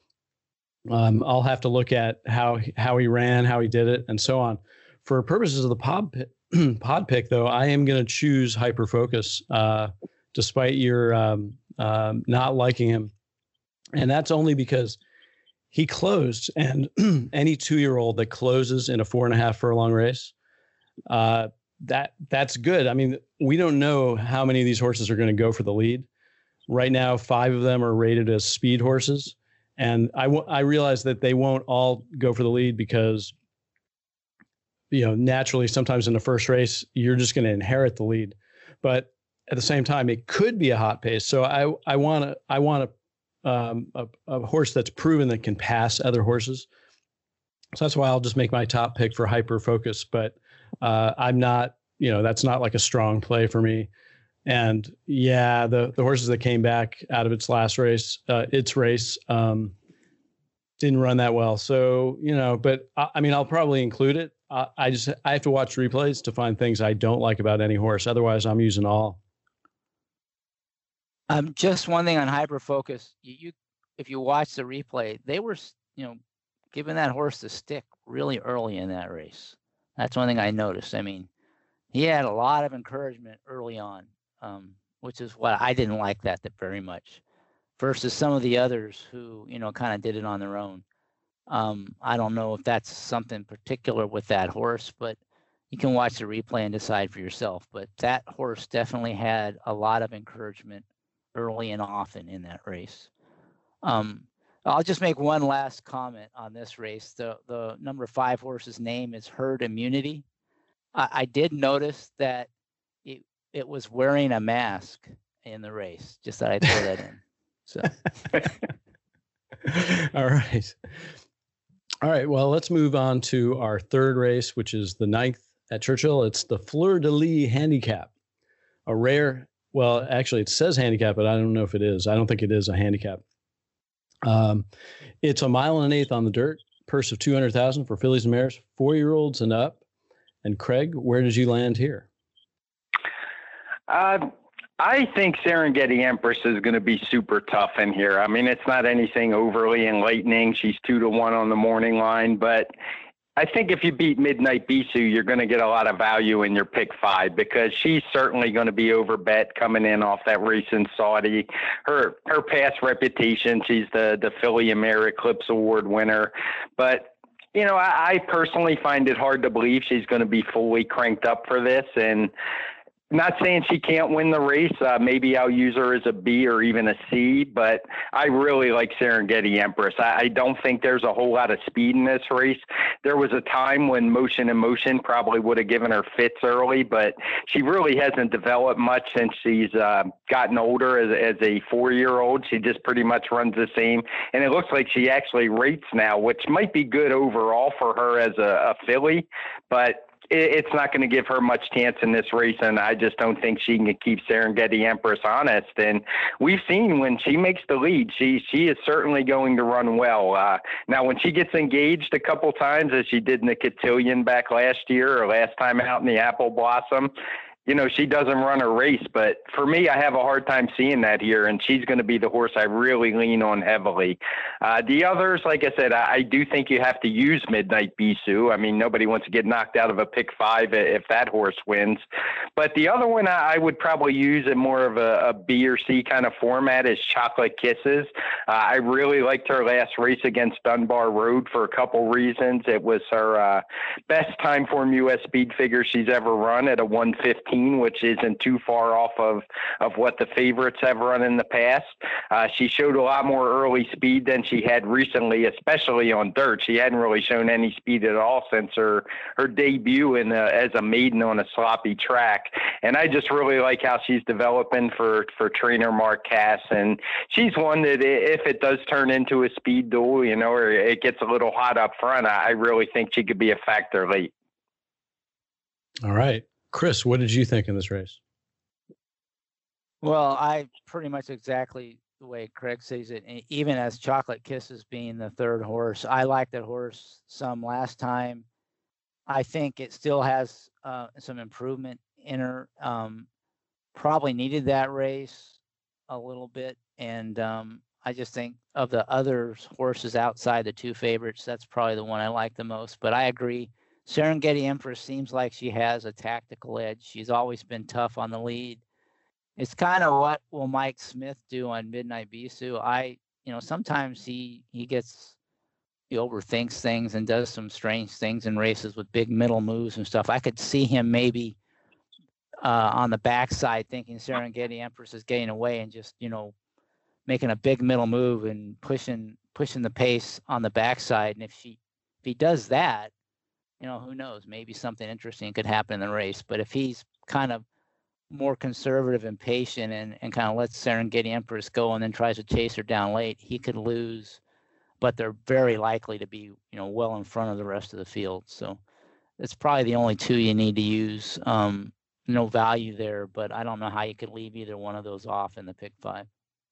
Um, I'll have to look at how how he ran, how he did it, and so on. For purposes of the pod pick, pod pick, though, I am going to choose Hyper Focus, uh, despite your um, uh, not liking him, and that's only because. He closed, and any two-year-old that closes in a four and a half furlong race, uh, that that's good. I mean, we don't know how many of these horses are going to go for the lead. Right now, five of them are rated as speed horses, and I, w- I realize that they won't all go for the lead because, you know, naturally, sometimes in the first race, you're just going to inherit the lead. But at the same time, it could be a hot pace. So I I want to I want to. Um, a, a horse that's proven that can pass other horses. So that's why I'll just make my top pick for Hyper Focus. But uh, I'm not, you know, that's not like a strong play for me. And yeah, the the horses that came back out of its last race, uh, its race, um, didn't run that well. So, you know, but I, I mean, I'll probably include it. I, I just I have to watch replays to find things I don't like about any horse. Otherwise, I'm using all. Um, just one thing on Hyper Focus. You, you, if you watch the replay, they were, you know, giving that horse the stick really early in that race. That's one thing I noticed. I mean, he had a lot of encouragement early on, um, which is what I didn't like that, that very much, versus some of the others who, you know, kind of did it on their own. Um, I don't know if that's something particular with that horse, but you can watch the replay and decide for yourself. But that horse definitely had a lot of encouragement early and often in that race. Um, I'll just make one last comment on this race. The the number five horse's name is Herd Immunity. I, I did notice that it it was wearing a mask in the race. Just that I throw that in. So. All right. All right. Well, let's move on to our third race, which is the ninth at Churchill. It's the Fleur de Lis Handicap, a rare. Well, actually, it says handicap, but I don't know if it is. I don't think it is a handicap. Um, it's a mile and an eighth on the dirt, purse of two hundred thousand dollars for fillies and mares, four-year-olds and up. And Craig, where did you land here? Uh, I think Serengeti Empress is going to be super tough in here. I mean, it's not anything overly enlightening. She's two to one on the morning line, but I think if you beat Midnight Bisou, you're going to get a lot of value in your pick five because she's certainly going to be overbet coming in off that race in Saudi. Her her past reputation, she's the the Filly and Mare Eclipse Award winner, but you know I, I personally find it hard to believe she's going to be fully cranked up for this. And not saying she can't win the race. Uh, maybe I'll use her as a B or even a C, but I really like Serengeti Empress. I, I don't think there's a whole lot of speed in this race. There was a time when Motion and Motion probably would have given her fits early, but she really hasn't developed much since she's uh, gotten older as, as a four-year-old. She just pretty much runs the same, and it looks like she actually rates now, which might be good overall for her as a, a filly, but it's not going to give her much chance in this race, and I just don't think she can keep Serengeti Empress honest. And we've seen when she makes the lead, she she is certainly going to run well. Uh, now, when she gets engaged a couple times, as she did in the Cotillion back last year or last time out in the Apple Blossom, you know, she doesn't run a race, but for me, I have a hard time seeing that here, and she's going to be the horse I really lean on heavily. Uh, the others, like I said, I, I do think you have to use Midnight Bisou. I mean, nobody wants to get knocked out of a pick five if that horse wins. But the other one I, I would probably use in more of a, a B or C kind of format is Chocolate Kisses. Uh, I really liked her last race against Dunbar Road for a couple reasons. It was her uh, best time form U S speed figure she's ever run at a one fifteen. Which isn't too far off of, of what the favorites have run in the past. Uh, she showed a lot more early speed than she had recently, especially on dirt. She hadn't really shown any speed at all since her, her debut in a, as a maiden on a sloppy track. And I just really like how she's developing for, for trainer Mark Cass. And she's one that if it does turn into a speed duel, you know, or it gets a little hot up front, I, I really think she could be a factor late. All right. Chris, what did you think in this race? Well, I pretty much exactly the way Craig sees it. And even as Chocolate Kisses being the third horse, I liked that horse some last time. I think it still has uh, some improvement in her. Um, probably needed that race a little bit. And um, I just think of the other horses outside the two favorites, that's probably the one I like the most. But I agree. Serengeti Empress seems like she has a tactical edge. She's always been tough on the lead. It's kind of what will Mike Smith do on Midnight Bisou. I, you know, sometimes he he gets, he overthinks things and does some strange things in races with big middle moves and stuff. I could see him maybe uh, on the backside thinking Serengeti Empress is getting away and just, you know, making a big middle move and pushing pushing the pace on the backside. And if she if he does that, you know, who knows? Maybe something interesting could happen in the race. But if he's kind of more conservative and patient and, and kind of lets Serengeti Empress go and then tries to chase her down late, he could lose. But they're very likely to be, you know, well in front of the rest of the field. So it's probably the only two you need to use. Um, no value there, but I don't know how you could leave either one of those off in the pick five.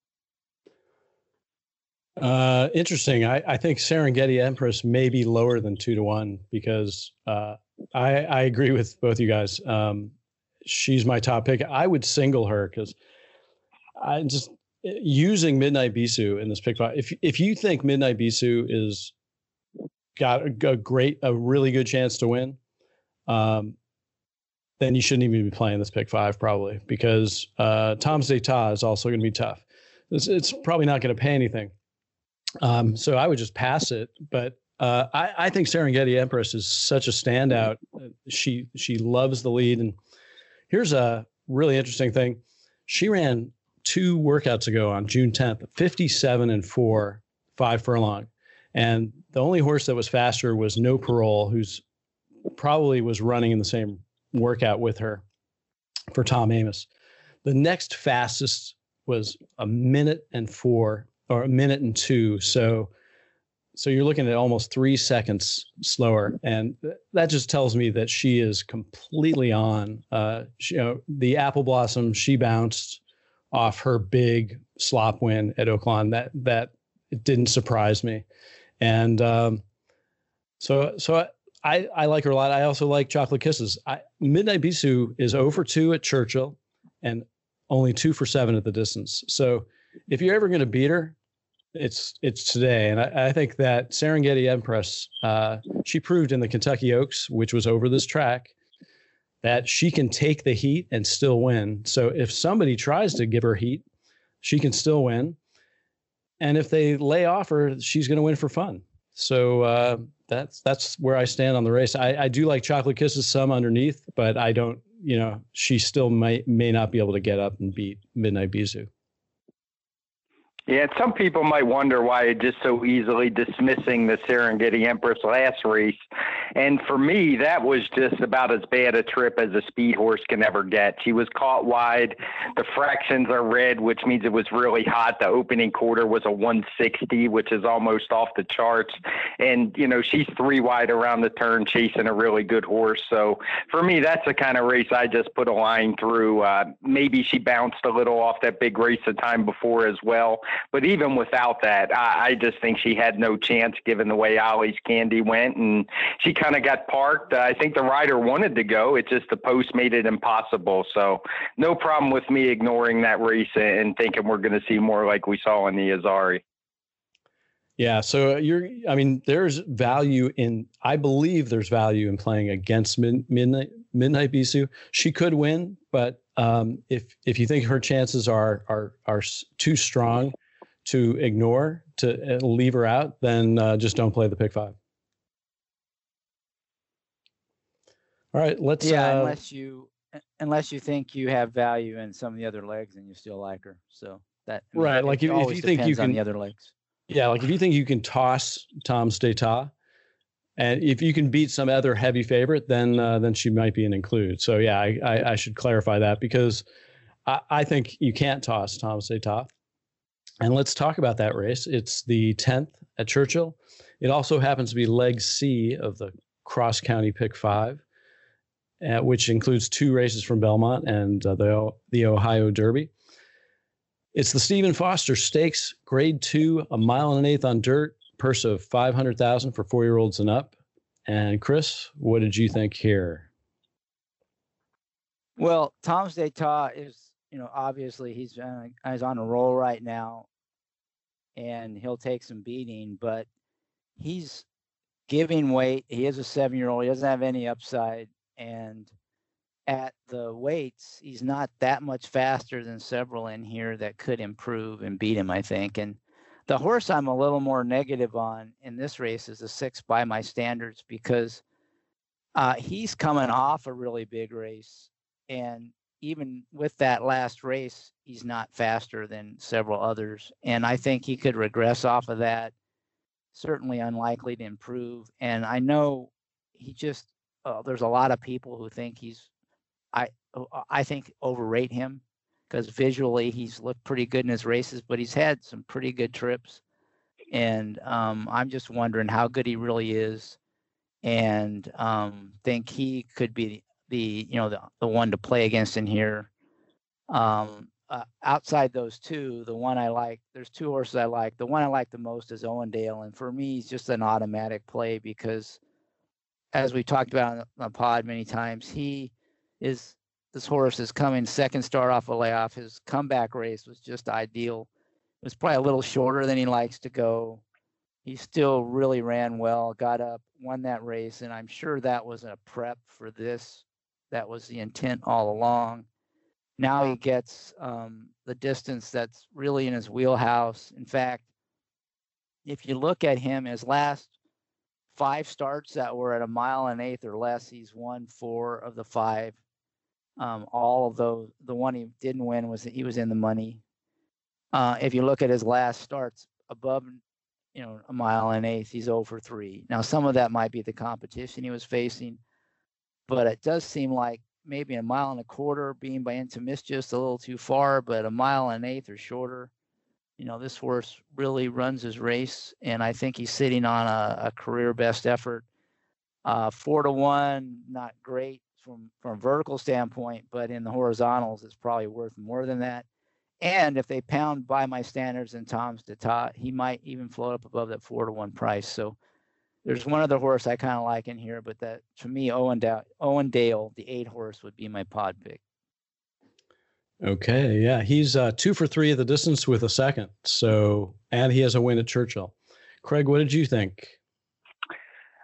Uh, interesting. I, I think Serengeti Empress may be lower than two to one because uh, I, I agree with both you guys. Um, she's my top pick. I would single her because I just using Midnight Bisou in this pick five. If if you think Midnight Bisou is got a, a great, a really good chance to win, um, then you shouldn't even be playing this pick five probably because uh, Tom's d'Etat is also going to be tough. It's, it's probably not going to pay anything. Um, so I would just pass it, but uh, I, I think Serengeti Empress is such a standout. She she loves the lead, and here's a really interesting thing: she ran two workouts ago on June tenth, fifty-seven and four, five furlong, and the only horse that was faster was No Parole, who's probably was running in the same workout with her for Tom Amoss. The next fastest was a minute and four. Or a minute and two. So, so you're looking at almost three seconds slower. And th- that just tells me that she is completely on. Uh, she, you know, the Apple Blossom, she bounced off her big slop win at Oaklawn. That, that it didn't surprise me. And um, so, so I, I like her a lot. I also like Chocolate Kisses. I, Midnight Bisou is zero for two at Churchill and only two for seven at the distance. So if you're ever going to beat her, it's it's today. And I, I think that Serengeti Empress, uh, she proved in the Kentucky Oaks, which was over this track, that she can take the heat and still win. So if somebody tries to give her heat, she can still win. And if they lay off her, she's going to win for fun. So uh, that's that's where I stand on the race. I, I do like Chocolate Kisses some underneath, but I don't you know, she still may may not be able to get up and beat Midnight Bisou. Yeah, some people might wonder why it just so easily dismissing the Serengeti Empress last race. And for me, that was just about as bad a trip as a speed horse can ever get. She was caught wide. The fractions are red, which means it was really hot. The opening quarter was a one sixty, which is almost off the charts. And, you know, she's three wide around the turn chasing a really good horse. So for me, that's the kind of race I just put a line through. Uh, maybe she bounced a little off that big race the time before as well. But even without that, I, I just think she had no chance given the way Ollie's Candy went. And she kind of got parked. Uh, I think the rider wanted to go. It's just the post made it impossible. So no problem with me ignoring that race and thinking we're going to see more like we saw in the Azari. Yeah. So you're, I mean, there's value in, I believe there's value in playing against mid, Midnight, Midnight Bisou. She could win, but um, if, if you think her chances are, are, are too strong to ignore, to leave her out, then uh, just don't play the pick five. All right, let's. Yeah, uh, unless you unless you think you have value in some of the other legs and you still like her. So that I mean, right, like if, if you think you can on the other legs. Yeah, like if you think you can toss Tom's d'Etat, and if you can beat some other heavy favorite, then uh, then she might be an include. So yeah, I, I, I should clarify that because I, I think you can't toss Tom's d'Etat. And let's talk about that race. It's the tenth at Churchill. It also happens to be leg C of the Cross County Pick Five, uh, which includes two races from Belmont and uh, the the Ohio Derby. It's the Stephen Foster Stakes, Grade Two, a mile and an eighth on dirt, purse of five hundred thousand dollars for four-year-olds and up. And Chris, what did you think here? Well, Tom's d'Etat is, you know, obviously he's uh, he's on a roll right now, and he'll take some beating, but he's giving weight. He is a seven-year-old. He doesn't have any upside, and at the weights, he's not that much faster than several in here that could improve and beat him, I think. And the horse I'm a little more negative on in this race is a six by my standards because uh, he's coming off a really big race, and even with that last race, he's not faster than several others. And I think he could regress off of that. Certainly unlikely to improve. And I know he just, uh, there's a lot of people who think he's, I, I think overrate him because visually he's looked pretty good in his races, but he's had some pretty good trips. And um, I'm just wondering how good he really is, and um, think he could be the, you know, the, the one to play against in here. Um, uh, outside those two, the one I like, there's two horses I like. The one I like the most is Owendale. And for me, he's just an automatic play because as we talked about on the pod many times, he is, this horse is coming second start off a layoff. His comeback race was just ideal. It was probably a little shorter than he likes to go. He still really ran well, got up, won that race. And I'm sure that was a prep for this. That was the intent all along. Now he gets um, the distance that's really in his wheelhouse. In fact, if you look at him, his last five starts that were at a mile and eighth or less, he's won four of the five. Um, all of those, the one he didn't win was he was in the money. Uh, if you look at his last starts above, you know, a mile and eighth, he's zero for three. Now, some of that might be the competition he was facing, but it does seem like maybe a mile and a quarter being by Intimistus a little too far, but a mile and an eighth or shorter. You know, this horse really runs his race, and I think he's sitting on a, a career best effort. Uh, four to one, not great from from a vertical standpoint, but in the horizontals, it's probably worth more than that. And if they pound by my standards and Tom's d'Etat, he might even float up above that four to one price. So there's one other horse I kind of like in here, but that to me, Owendale, Owendale, the eight horse, would be my pod pick. Okay, yeah, he's uh, two for three at the distance with a second. So, and he has a win at Churchill. Craig, what did you think?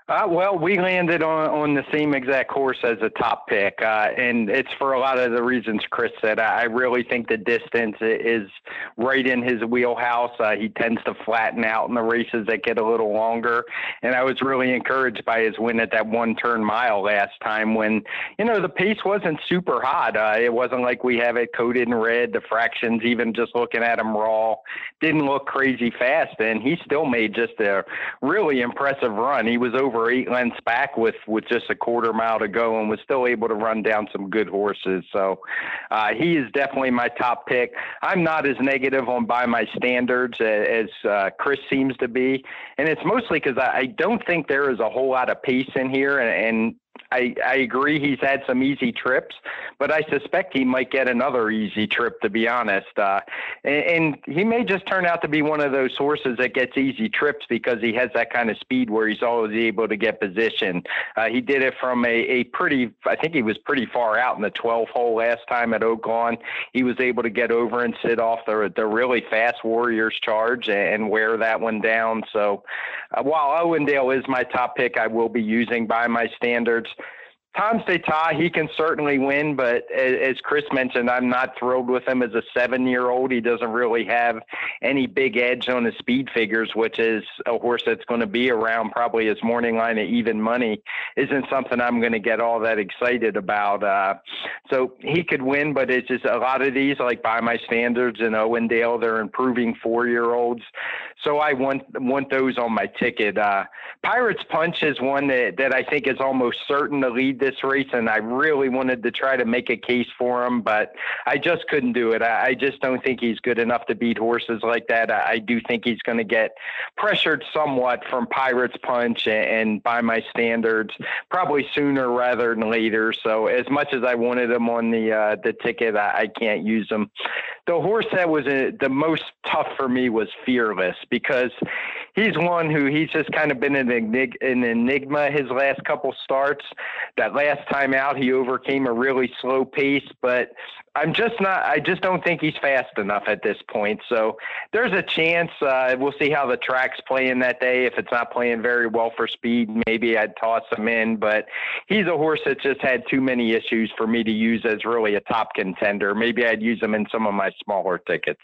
Uh, well, we landed on, on the same exact course as a top pick, uh, and it's for a lot of the reasons Chris said. I, I really think the distance is right in his wheelhouse. Uh, he tends to flatten out in the races that get a little longer, and I was really encouraged by his win at that one-turn mile last time when, you know, the pace wasn't super hot. Uh, it wasn't like we have it coded in red. The fractions, even just looking at him raw, didn't look crazy fast, and he still made just a really impressive run. He was over eight lengths back with, with just a quarter mile to go and was still able to run down some good horses. So uh, he is definitely my top pick. I'm not as negative on By My Standards as uh, Chris seems to be. And it's mostly because I, I don't think there is a whole lot of pace in here. And, and I, I agree he's had some easy trips, but I suspect he might get another easy trip, to be honest. Uh, and, and he may just turn out to be one of those horses that gets easy trips because he has that kind of speed where he's always able to get position. Uh, he did it from a, a pretty, I think he was pretty far out in the twelfth hole last time at Oaklawn. He was able to get over and sit off the, the really fast Warriors charge and wear that one down. So uh, while Owendale is my top pick, I will be using By My Standards. Tom's d'Etat, he can certainly win, but as Chris mentioned, I'm not thrilled with him as a seven-year-old. He doesn't really have any big edge on the speed figures, which is a horse that's going to be around probably his morning line at even money. Isn't something I'm going to get all that excited about. Uh, so he could win, but it's just a lot of these, like By My Standards and Owendale, they're improving four-year-olds. So I want want those on my ticket. Uh, Pirates Punch is one that, that I think is almost certain to lead this race, and I really wanted to try to make a case for him, but I just couldn't do it. I, I just don't think he's good enough to beat horses like that. I, I do think he's going to get pressured somewhat from Pirates Punch and, and By My Standards, probably sooner rather than later. So as much as I wanted him on the uh, the ticket, I, I can't use him. The horse that was a, the most tough for me was Fearless, because he's one who he's just kind of been an, enig- an enigma his last couple starts. That last time out, he overcame a really slow pace, but I'm just not, I just don't think he's fast enough at this point. So there's a chance. Uh, we'll see how the track's playing that day. If it's not playing very well for speed, maybe I'd toss him in, but he's a horse that just had too many issues for me to use as really a top contender. Maybe I'd use him in some of my smaller tickets.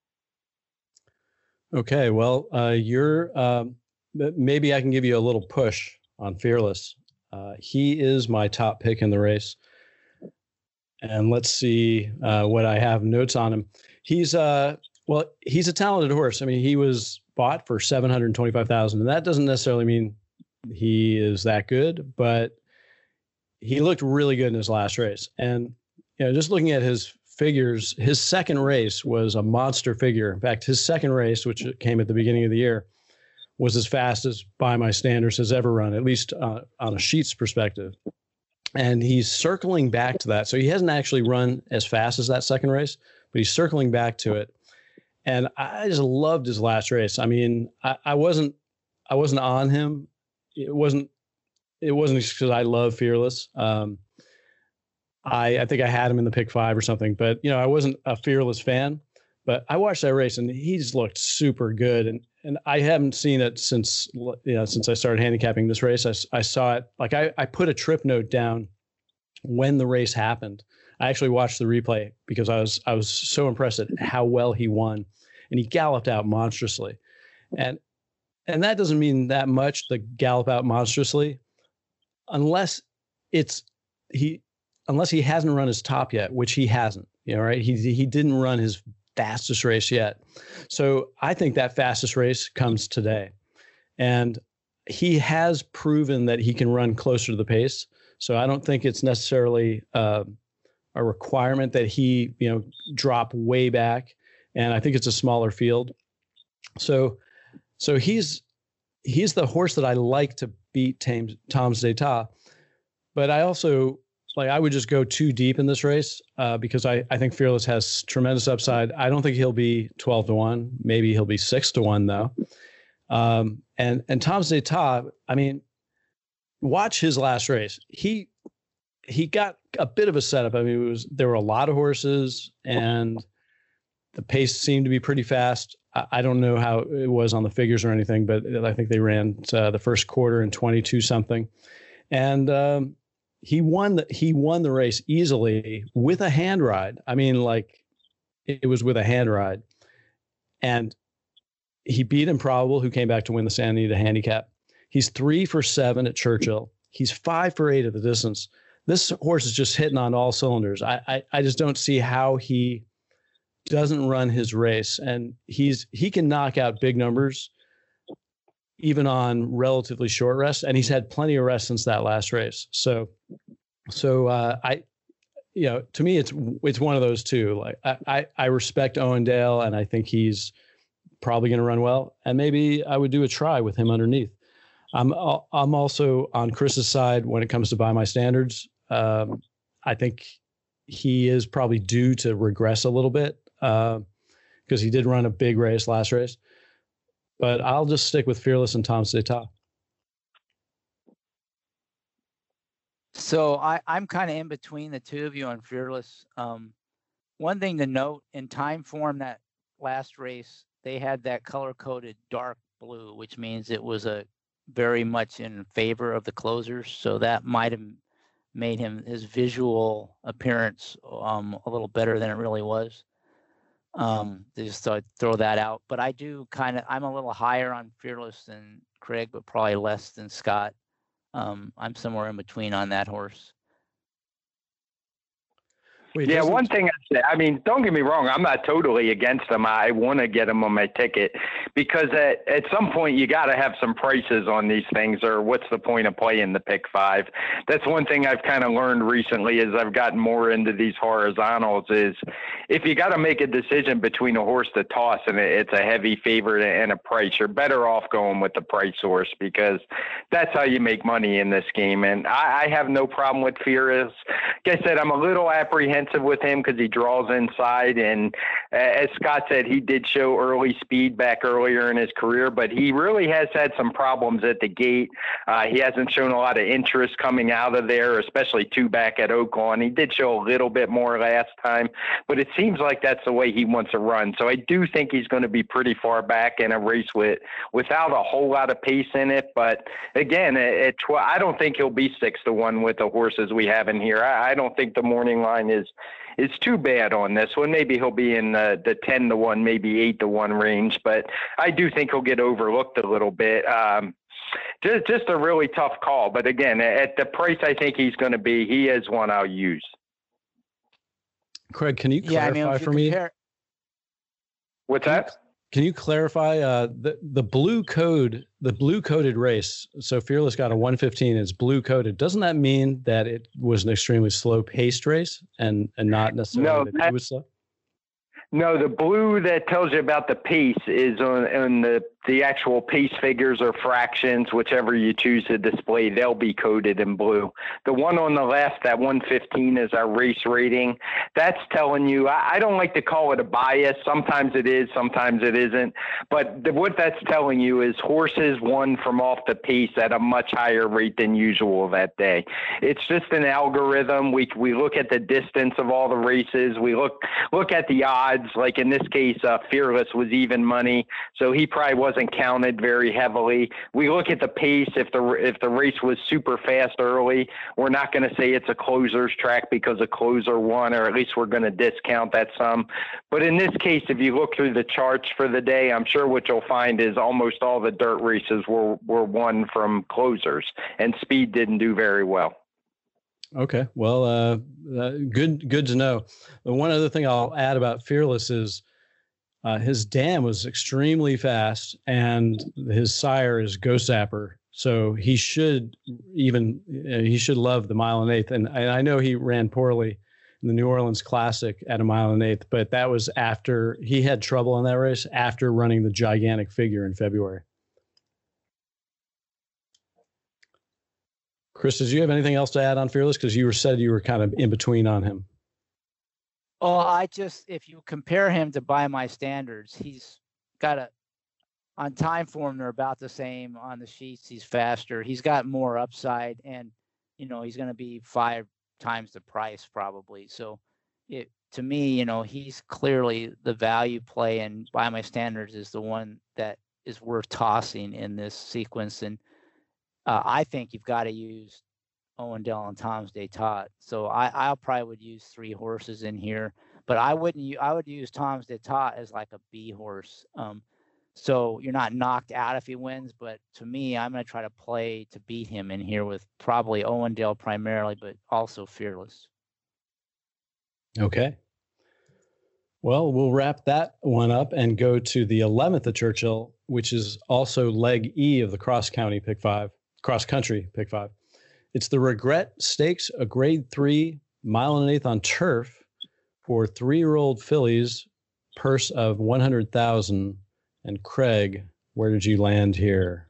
Okay, well, uh, you're um, maybe I can give you a little push on Fearless. Uh, he is my top pick in the race, and let's see uh, what I have notes on him. He's uh, well, he's a talented horse. I mean, he was bought for seven hundred twenty-five thousand dollars, and that doesn't necessarily mean he is that good, but he looked really good in his last race. And you know, just looking at his figures, his second race was a monster figure. In fact, his second race, which came at the beginning of the year, was as fast as By My Standards has ever run, at least uh, on a sheets perspective. And he's circling back to that. So he hasn't actually run as fast as that second race, but he's circling back to it. And I just loved his last race. I mean, I, I wasn't, I wasn't on him. It wasn't, it wasn't because I love Fearless. Um, I, I think I had him in the pick five or something, but you know, I wasn't a Fearless fan, but I watched that race and he just looked super good. And, and I haven't seen it since, you know, since I started handicapping this race. I, I saw it, like I, I put a trip note down when the race happened. I actually watched the replay because I was, I was so impressed at how well he won, and he galloped out monstrously. And, and that doesn't mean that much, the gallop out monstrously, unless it's he, unless he hasn't run his top yet, which he hasn't, you know, right? He, he didn't run his fastest race yet. So I think that fastest race comes today. And he has proven that he can run closer to the pace. So I don't think it's necessarily uh, a requirement that he, you know, drop way back. And I think it's a smaller field. So, so he's, he's the horse that I like to beat Thames, Tom's d'Etat. But I also, like, I would just go too deep in this race uh, because I, I think Fearless has tremendous upside. I don't think he'll be twelve to one. Maybe he'll be six to one though. Um, and, and Tom's d'Etat, I mean, watch his last race. He, he got a bit of a setup. I mean, it was, there were a lot of horses, and the pace seemed to be pretty fast. I, I don't know how it was on the figures or anything, but I think they ran uh, the first quarter in twenty-two something, and um, he won. The, he won the race easily with a hand ride. I mean, like it was with a hand ride, and he beat Improbable, who came back to win the Santa Anita Handicap. He's three for seven at Churchill. He's five for eight at the distance. This horse is just hitting on all cylinders. I, I, I just don't see how he doesn't run his race. And he's he can knock out big numbers even on relatively short rest. And he's had plenty of rest since that last race. So, so uh, I, you know, to me, it's it's one of those two. Like I, I, I respect Owendale, and I think he's probably going to run well. And maybe I would do a try with him underneath. I'm I'm also on Chris's side when it comes to By My Standards. Um, I think he is probably due to regress a little bit because uh, he did run a big race last race. But I'll just stick with Fearless and Tom Seta. So I, I'm kind of in between the two of you on Fearless. Um, one thing to note, in time form, that last race, they had that color-coded dark blue, which means it was a very much in favor of the closers. So that might have made him his visual appearance um, a little better than it really was. Um, just thought I'd throw that out. But I do kind of, I'm a little higher on Fearless than Craig, but probably less than Scott. Um, I'm somewhere in between on that horse. Wait, yeah, one thing I say, I mean, don't get me wrong, I'm not totally against them. I want to get them on my ticket because at, at some point you got to have some prices on these things, or what's the point of playing the pick five? That's one thing I've kind of learned recently as I've gotten more into these horizontals is if you got to make a decision between a horse to toss and it's a heavy favorite and a price, you're better off going with the price horse because that's how you make money in this game. And I, I have no problem with Fearless. Like I said, I'm a little apprehensive with him because he draws inside, and uh, as Scott said, he did show early speed back earlier in his career, but he really has had some problems at the gate. Uh, he hasn't shown a lot of interest coming out of there, especially two back at Oaklawn. He did show a little bit more last time, but it seems like that's the way he wants to run. So I do think he's going to be pretty far back in a race with without a whole lot of pace in it. But again, at, at tw- I don't think he'll be six to one with the horses we have in here. I, I don't think the morning line is is too bad on this one. Maybe he'll be in the, the ten to one, maybe eight to one range, but I do think he'll get overlooked a little bit. Um, just, just a really tough call. But again, at the price I think he's going to be, he is one I'll use. Craig, can you clarify yeah, I mean, for compare- me? What's that? Can you clarify uh, the the blue code, the blue coded race? So Fearless got a one fifteen. It's blue coded. Doesn't that mean that it was an extremely slow paced race and and not necessarily no, that it was slow? No, the blue that tells you about the pace is on, on the the actual pace figures or fractions, whichever you choose to display, they'll be coded in blue. The one on the left, that one fifteen is our race rating. That's telling you, I, I don't like to call it a bias. Sometimes it is, sometimes it isn't. But the, what that's telling you is horses won from off the pace at a much higher rate than usual that day. It's just an algorithm. We we look at the distance of all the races. We look look at the odds. Like in this case, uh, Fearless was even money, so he probably wasn't counted very heavily. We look at the pace. If the if the race was super fast early, we're not going to say it's a closer's track because a closer won, or at least we're going to discount that some. But in this case, if you look through the charts for the day, I'm sure what you'll find is almost all the dirt races were were won from closers, and speed didn't do very well. Okay, well, uh, uh, good good to know. The one other thing I'll add about Fearless is uh, his dam was extremely fast, and his sire is Ghost Zapper, so he should even uh, he should love the mile and eighth. And, and I know he ran poorly in the New Orleans Classic at a mile and eighth, but that was after he had trouble in that race after running the gigantic figure in February. Chris, did you have anything else to add on Fearless? Because you were said you were kind of in between on him. Oh, I just, if you compare him to By My Standards, he's got a, on time form, they're about the same. On the sheets, he's faster. He's got more upside, and, you know, he's going to be five times the price probably. So it, to me, you know, he's clearly the value play, and by my standards is the one that is worth tossing in this sequence. And uh, I think you've got to use Owendale and Tom's d'Etat. So I, I'll probably would use three horses in here, but I wouldn't. I would use Tom's d'Etat as like a B horse. Um, so you're not knocked out if he wins. But to me, I'm going to try to play to beat him in here with probably Owendale primarily, but also Fearless. Okay. Well, we'll wrap that one up and go to the eleventh at Churchill, which is also leg E of the cross county pick five, cross country pick five. It's the Regret Stakes, a grade three mile and an eighth on turf for three-year-old fillies, purse of one hundred thousand. And Craig, where did you land here?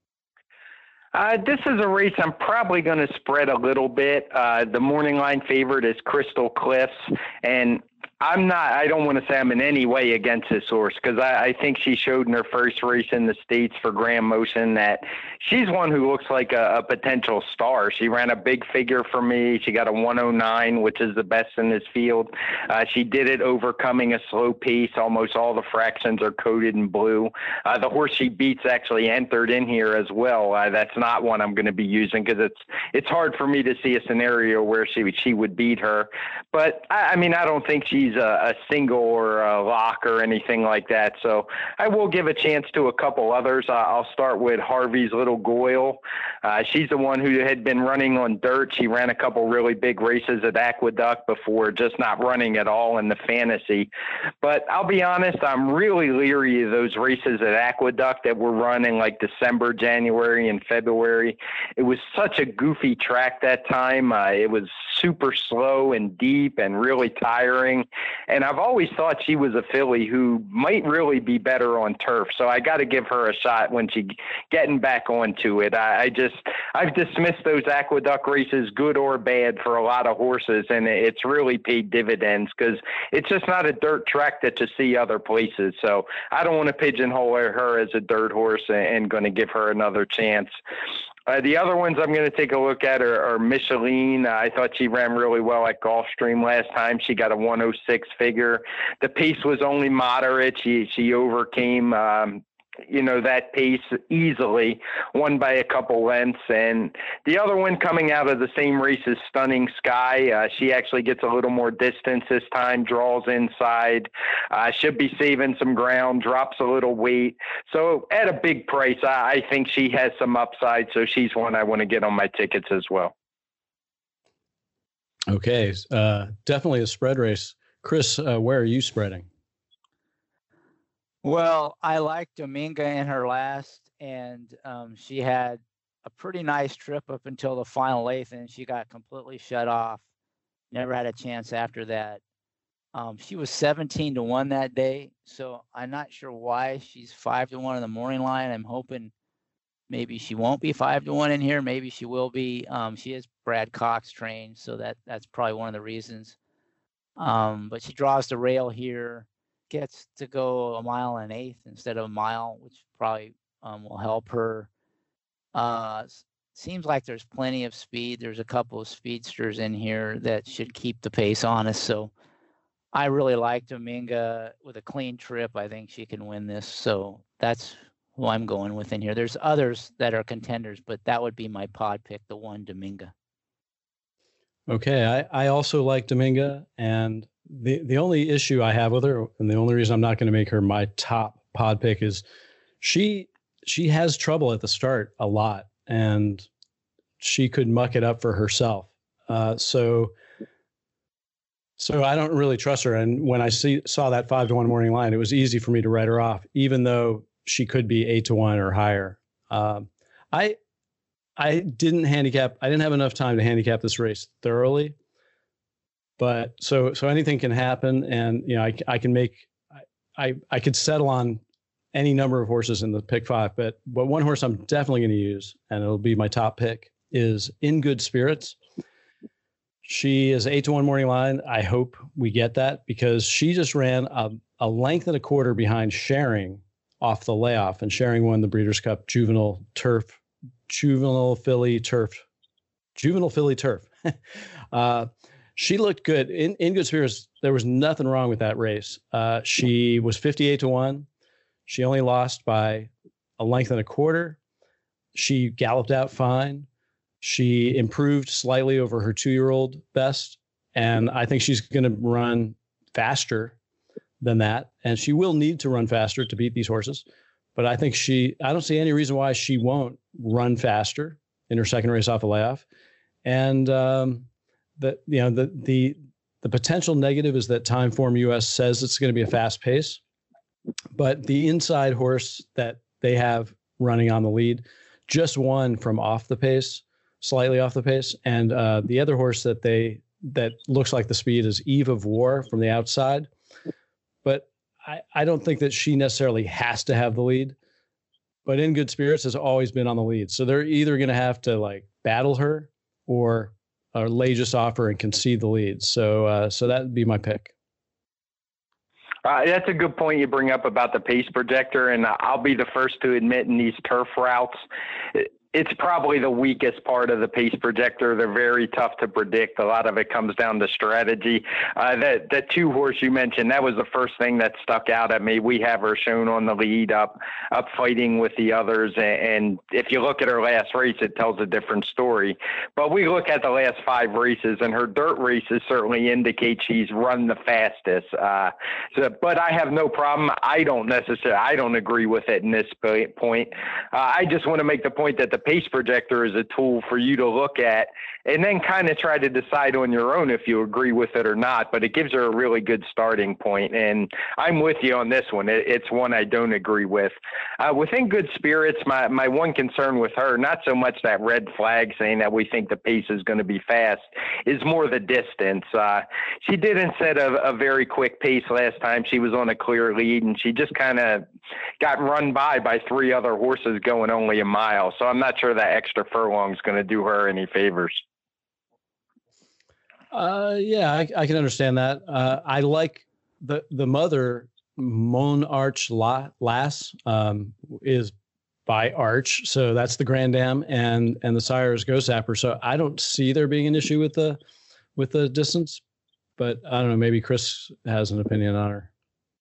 Uh, this is a race I'm probably going to spread a little bit. Uh, the morning line favorite is Crystal Cliffs, and I'm not, I don't want to say I'm in any way against this horse, because I, I think she showed in her first race in the States for Grand Motion that she's one who looks like a, a potential star. She ran a big figure for me. She got a one oh nine, which is the best in this field. Uh, she did it overcoming a slow pace. Almost all the fractions are coated in blue. Uh, the horse she beats actually entered in here as well. Uh, that's not one I'm going to be using, because it's it's hard for me to see a scenario where she she would beat her. But I, I mean, I don't think she's a, a single or a lock or anything like that. So I will give a chance to a couple others. Uh, I'll start with Harvey's Little Goyle. Uh, she's the one who had been running on dirt. She ran a couple really big races at Aqueduct before just not running at all in the fantasy. But I'll be honest, I'm really leery of those races at Aqueduct that were run in like December, January, and February. It was such a goofy track that time. Uh, it was super slow and deep and really tiring. And I've always thought she was a filly who might really be better on turf. So I got to give her a shot when she getting back onto it. I, I just, I've dismissed those Aqueduct races, good or bad, for a lot of horses. And it's really paid dividends, because it's just not a dirt track that you see other places. So I don't want to pigeonhole her as a dirt horse, and, and going to give her another chance. Uh, the other ones I'm going to take a look at are, are Micheline. Uh, I thought she ran really well at Gulfstream last time. She got a one oh six figure. The pace was only moderate. She she overcame um, you know, that pace easily, won by a couple lengths. And the other one coming out of the same race is Stunning Sky. Uh, she actually gets a little more distance this time, draws inside, uh, should be saving some ground, drops a little weight. So at a big price, I, I think she has some upside. So she's one I want to get on my tickets as well. Okay. Uh, definitely a spread race. Chris, uh, where are you spreading? Well, I liked Dominga in her last, and um, she had a pretty nice trip up until the final eighth, and she got completely shut off. Never had a chance after that. Um, she was seventeen to one that day, so I'm not sure why she's five to one in the morning line. I'm hoping maybe she won't be five to one in here. Maybe she will be. Um, she is Brad Cox trained, so that that's probably one of the reasons. Um, but she draws the rail here. Gets to go a mile and an eighth instead of a mile, which probably um, will help her. Uh, seems like there's plenty of speed. There's a couple of speedsters in here that should keep the pace honest. So I really like Dominga with a clean trip. I think she can win this. So that's who I'm going with in here. There's others that are contenders, but that would be my pod pick, the one Dominga. Okay, I, I also like Dominga, and the the only issue I have with her, and the only reason I'm not going to make her my top pod pick, is she she has trouble at the start a lot, and she could muck it up for herself. Uh, so so I don't really trust her. And when I see saw that five to one morning line, it was easy for me to write her off, even though she could be eight to one or higher. Um, I. I didn't handicap. I didn't have enough time to handicap this race thoroughly, but so, so anything can happen. And, you know, I, I can make, I, I, I could settle on any number of horses in the pick five, but, but one horse I'm definitely going to use, and it'll be my top pick, is In Good Spirits. She is eight to one morning line. I hope we get that, because she just ran a, a length and a quarter behind Sharing off the layoff, and Sharing won the Breeders' Cup Juvenile Turf Juvenile filly turf, juvenile filly turf. uh, She looked good. In, in Good Spirits, there was nothing wrong with that race. Uh, she was fifty-eight to one. She only lost by a length and a quarter. She galloped out fine. She improved slightly over her two-year-old best. And I think she's going to run faster than that. And she will need to run faster to beat these horses. But I think she, I don't see any reason why she won't run faster in her second race off a layoff. And, um, the, you know, the, the, the potential negative is that Timeform U S says it's going to be a fast pace, but the inside horse that they have running on the lead just won from off the pace, slightly off the pace. And, uh, the other horse that they, that looks like the speed is Eve of War from the outside, but I, I don't think that she necessarily has to have the lead, but In Good Spirits has always been on the lead. So they're either going to have to like battle her or, or lay just off her and concede the lead. So, uh, so that would be my pick. Uh, that's a good point you bring up about the pace projector. And I'll be the first to admit in these turf routes, it's probably the weakest part of the pace projector. They're very tough to predict. A lot of it comes down to strategy. Uh, that, that two horse you mentioned, that was the first thing that stuck out at me. We have her shown on the lead up, up fighting with the others. And, and if you look at her last race, it tells a different story. But we look at the last five races, and her dirt races certainly indicate she's run the fastest. Uh, so, but I have no problem. I don't necessarily, I don't agree with it in this point. Uh, I just want to make the point that the pace projector is a tool for you to look at and then kind of try to decide on your own if you agree with it or not, but it gives her a really good starting point. And I'm with you on this one. It, it's one I don't agree with. Uh, within Good Spirits, my, my one concern with her, not so much that red flag saying that we think the pace is going to be fast, is more the distance. Uh, she didn't set a, a very quick pace last time. She was on a clear lead, and she just kind of got run by by three other horses going only a mile. So I'm not sure that extra furlong is going to do her any favors. Uh, yeah, I, I can understand that. Uh, I like the the mother, Mon Arch La, Lass, um, is by Arch, so that's the Grand Dam, and and the sire is Ghost Zapper. So I don't see there being an issue with the with the distance, but I don't know. Maybe Chris has an opinion on her.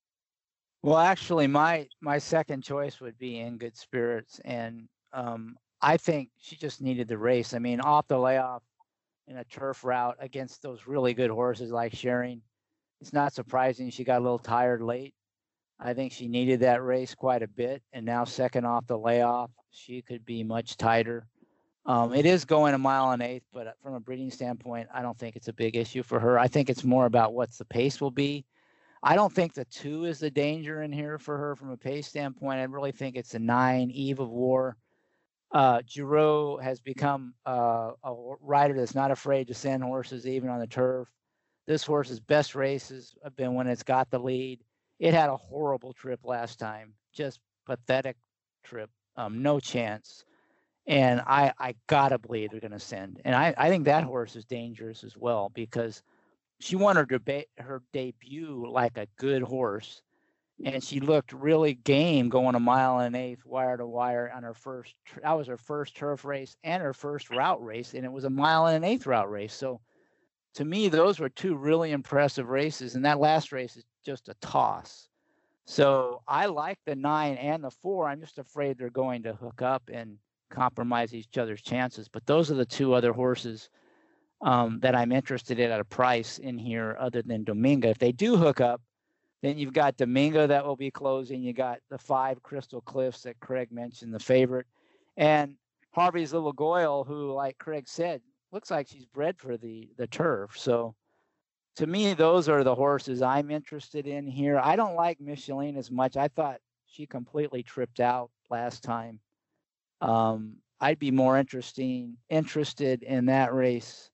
Well, actually, my my second choice would be In Good Spirits, and um, I think she just needed the race. I mean, off the layoff in a turf route against those really good horses like Sharing, it's not surprising she got a little tired late. I think she needed that race quite a bit, and now second off the layoff, she could be much tighter. Um, it is going a mile and eighth, but from a breeding standpoint, I don't think it's a big issue for her. I think it's more about what the pace will be. I don't think the two is the danger in here for her from a pace standpoint. I really think it's a nine, Eve of War. Uh, Giroux has become uh, a rider that's not afraid to send horses even on the turf. This horse's best races have been when it's got the lead. It had a horrible trip last time, just pathetic trip, um, no chance. And I, I gotta believe they're going to send. And I, I think that horse is dangerous as well, because she won her debate, her debut like a good horse, and she looked really game going a mile and an eighth wire to wire on her first. That was her first turf race and her first route race, and it was a mile and an eighth route race. So, to me, those were two really impressive races, and that last race is just a toss. So I like the nine and the four. I'm just afraid they're going to hook up and compromise each other's chances. But those are the two other horses um, that I'm interested in at a price in here other than Dominga. If they do hook up, then you've got Domingo that will be closing. You got the five Crystal Cliffs that Craig mentioned, the favorite. And Harvey's Little Goyle, who, like Craig said, looks like she's bred for the, the turf. So to me, those are the horses I'm interested in here. I don't like Micheline as much. I thought she completely tripped out last time. Um, I'd be more interesting interested in that race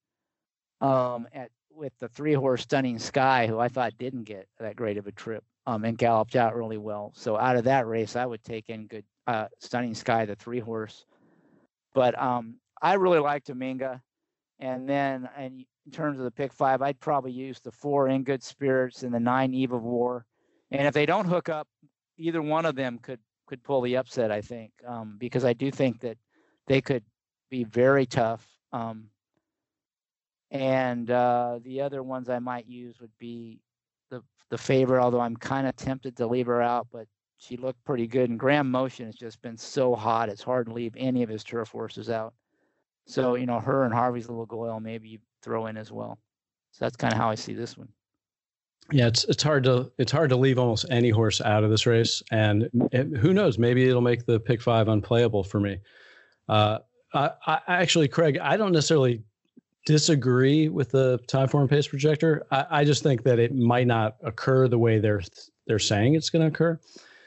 um, at with the three-horse Stunning Sky, who I thought didn't get that great of a trip um, and galloped out really well. So out of that race, I would take In Good uh, Stunning Sky, the three-horse. But um, I really like Dominga. And then and in terms of the pick five, I'd probably use the four In Good Spirits and the nine Eve of War. And if they don't hook up, either one of them could could pull the upset, I think, um, because I do think that they could be very tough. Um, And uh, the other ones I might use would be the the favorite, although I'm kind of tempted to leave her out, but she looked pretty good. And Graham Motion has just been so hot, it's hard to leave any of his turf horses out. So, you know, her and Harvey's Little Goyle maybe you throw in as well. So that's kind of how I see this one. Yeah, it's it's hard to it's hard to leave almost any horse out of this race, and it, who knows, maybe it'll make the pick five unplayable for me. Uh, I, I actually, Craig, I don't necessarily disagree with the time form pace projector. I, I just think that it might not occur the way they're they're saying it's going to occur.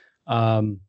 Um,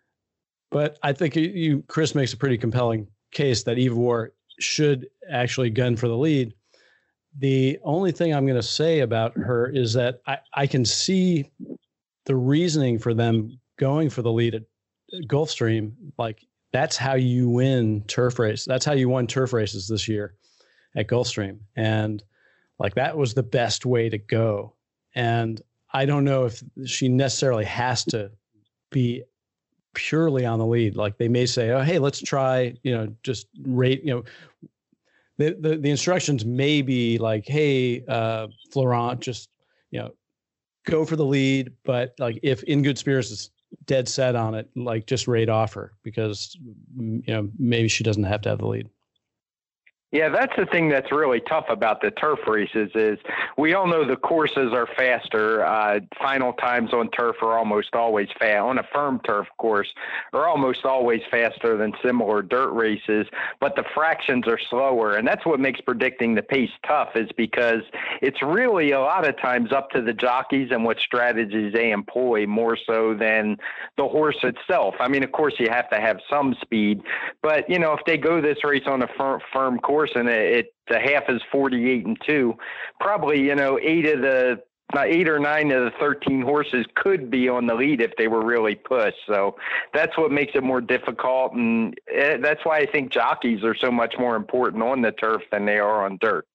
but I think you, you, Chris makes a pretty compelling case that Eva War should actually gun for the lead. The only thing I'm going to say about her is that I, I can see the reasoning for them going for the lead at Gulfstream. Like, that's how you win turf race. That's how you won turf races this year at Gulfstream. And like, that was the best way to go. And I don't know if she necessarily has to be purely on the lead. Like, they may say, oh, hey, let's try, you know, just rate, you know, the, the, the instructions may be like, hey, uh, Florent, just, you know, go for the lead. But like, if In Good Spirits is dead set on it, like, just rate off her, because, you know, maybe she doesn't have to have the lead. Yeah, that's the thing that's really tough about the turf races is we all know the courses are faster. Uh, final times on turf are almost always fast. On a firm turf course are almost always faster than similar dirt races, but the fractions are slower. And that's what makes predicting the pace tough, is because it's really a lot of times up to the jockeys and what strategies they employ more so than the horse itself. I mean, of course, you have to have some speed, but, you know, if they go this race on a firm, firm course, and it, it the half is forty-eight and two, probably, you know, eight of the eight or nine of the thirteen horses could be on the lead if they were really pushed. So that's what makes it more difficult. And it, that's why I think jockeys are so much more important on the turf than they are on dirt.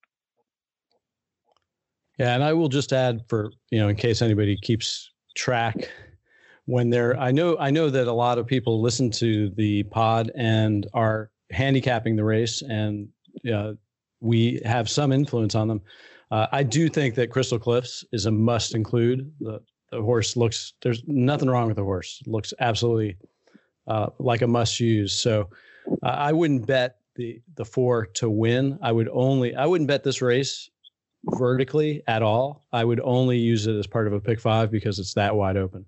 Yeah. And I will just add, for, you know, in case anybody keeps track, when they're, I know, I know that a lot of people listen to the pod and are handicapping the race, and Uh, we have some influence on them. Uh, I do think that Crystal Cliffs is a must include. The, the horse looks, there's nothing wrong with the horse. It looks absolutely uh, like a must use. So uh, I wouldn't bet the, the four to win. I would only, I wouldn't bet this race vertically at all. I would only use it as part of a pick five because it's that wide open.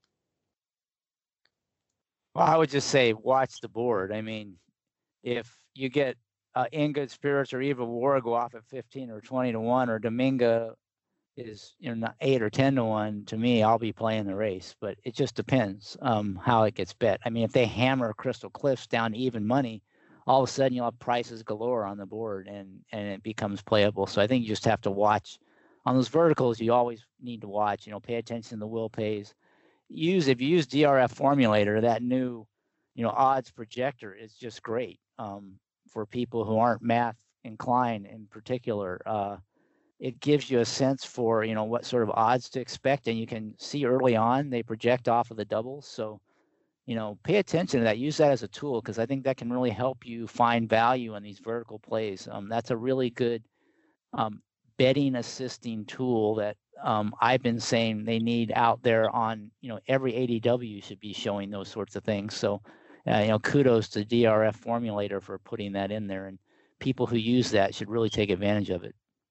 Well, I would just say, watch the board. I mean, if you get Uh, In Good Spirits or Eva War go off at fifteen or twenty to one, or Dominga is, you know, eight or ten to one, to me, I'll be playing the race. But it just depends um, how it gets bet. I mean, if they hammer Crystal Cliffs down to even money, all of a sudden you'll have prices galore on the board, and and it becomes playable. So I think you just have to watch on those verticals. You always need to watch. You know, pay attention to the will pays. Use if you use D R F Formulator, that new, you know, odds projector is just great. Um, for people who aren't math inclined in particular. Uh, it gives you a sense for, you know, what sort of odds to expect, and you can see early on they project off of the doubles. So, you know, pay attention to that. Use that as a tool, because I think that can really help you find value in these vertical plays. Um, that's a really good um, betting assisting tool that um, I've been saying they need out there on, you know, every A D W should be showing those sorts of things. So, Uh, you know, kudos to D R F Formulator for putting that in there, and people who use that should really take advantage of it.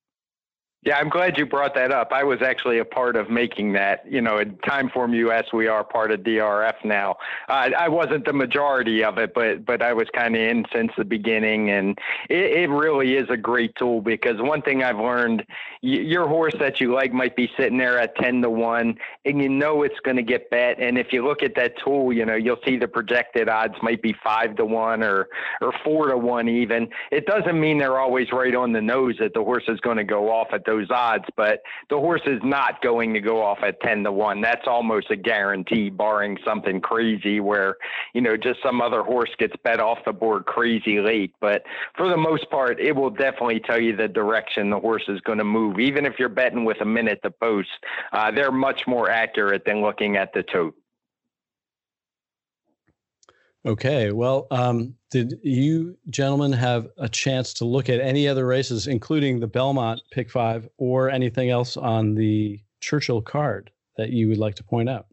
Yeah, I'm glad you brought that up. I was actually a part of making that. You know, at Timeform U S, we are part of D R F now. Uh, I wasn't the majority of it, but but I was kind of in since the beginning, and it, it really is a great tool, because one thing I've learned, y- your horse that you like might be sitting there at ten to one, and you know it's going to get bet. And if you look at that tool, you know, you'll see the projected odds might be five to one or or four to one even. It doesn't mean they're always right on the nose that the horse is going to go off at those those odds, but the horse is not going to go off at ten to one. That's almost a guarantee, barring something crazy where, you know, just some other horse gets bet off the board crazy late. But for the most part, it will definitely tell you the direction the horse is going to move. Even if you're betting with a minute to post, uh, they're much more accurate than looking at the tote. Okay. Well, um, did you gentlemen have a chance to look at any other races, including the Belmont Pick Five, or anything else on the Churchill card that you would like to point out?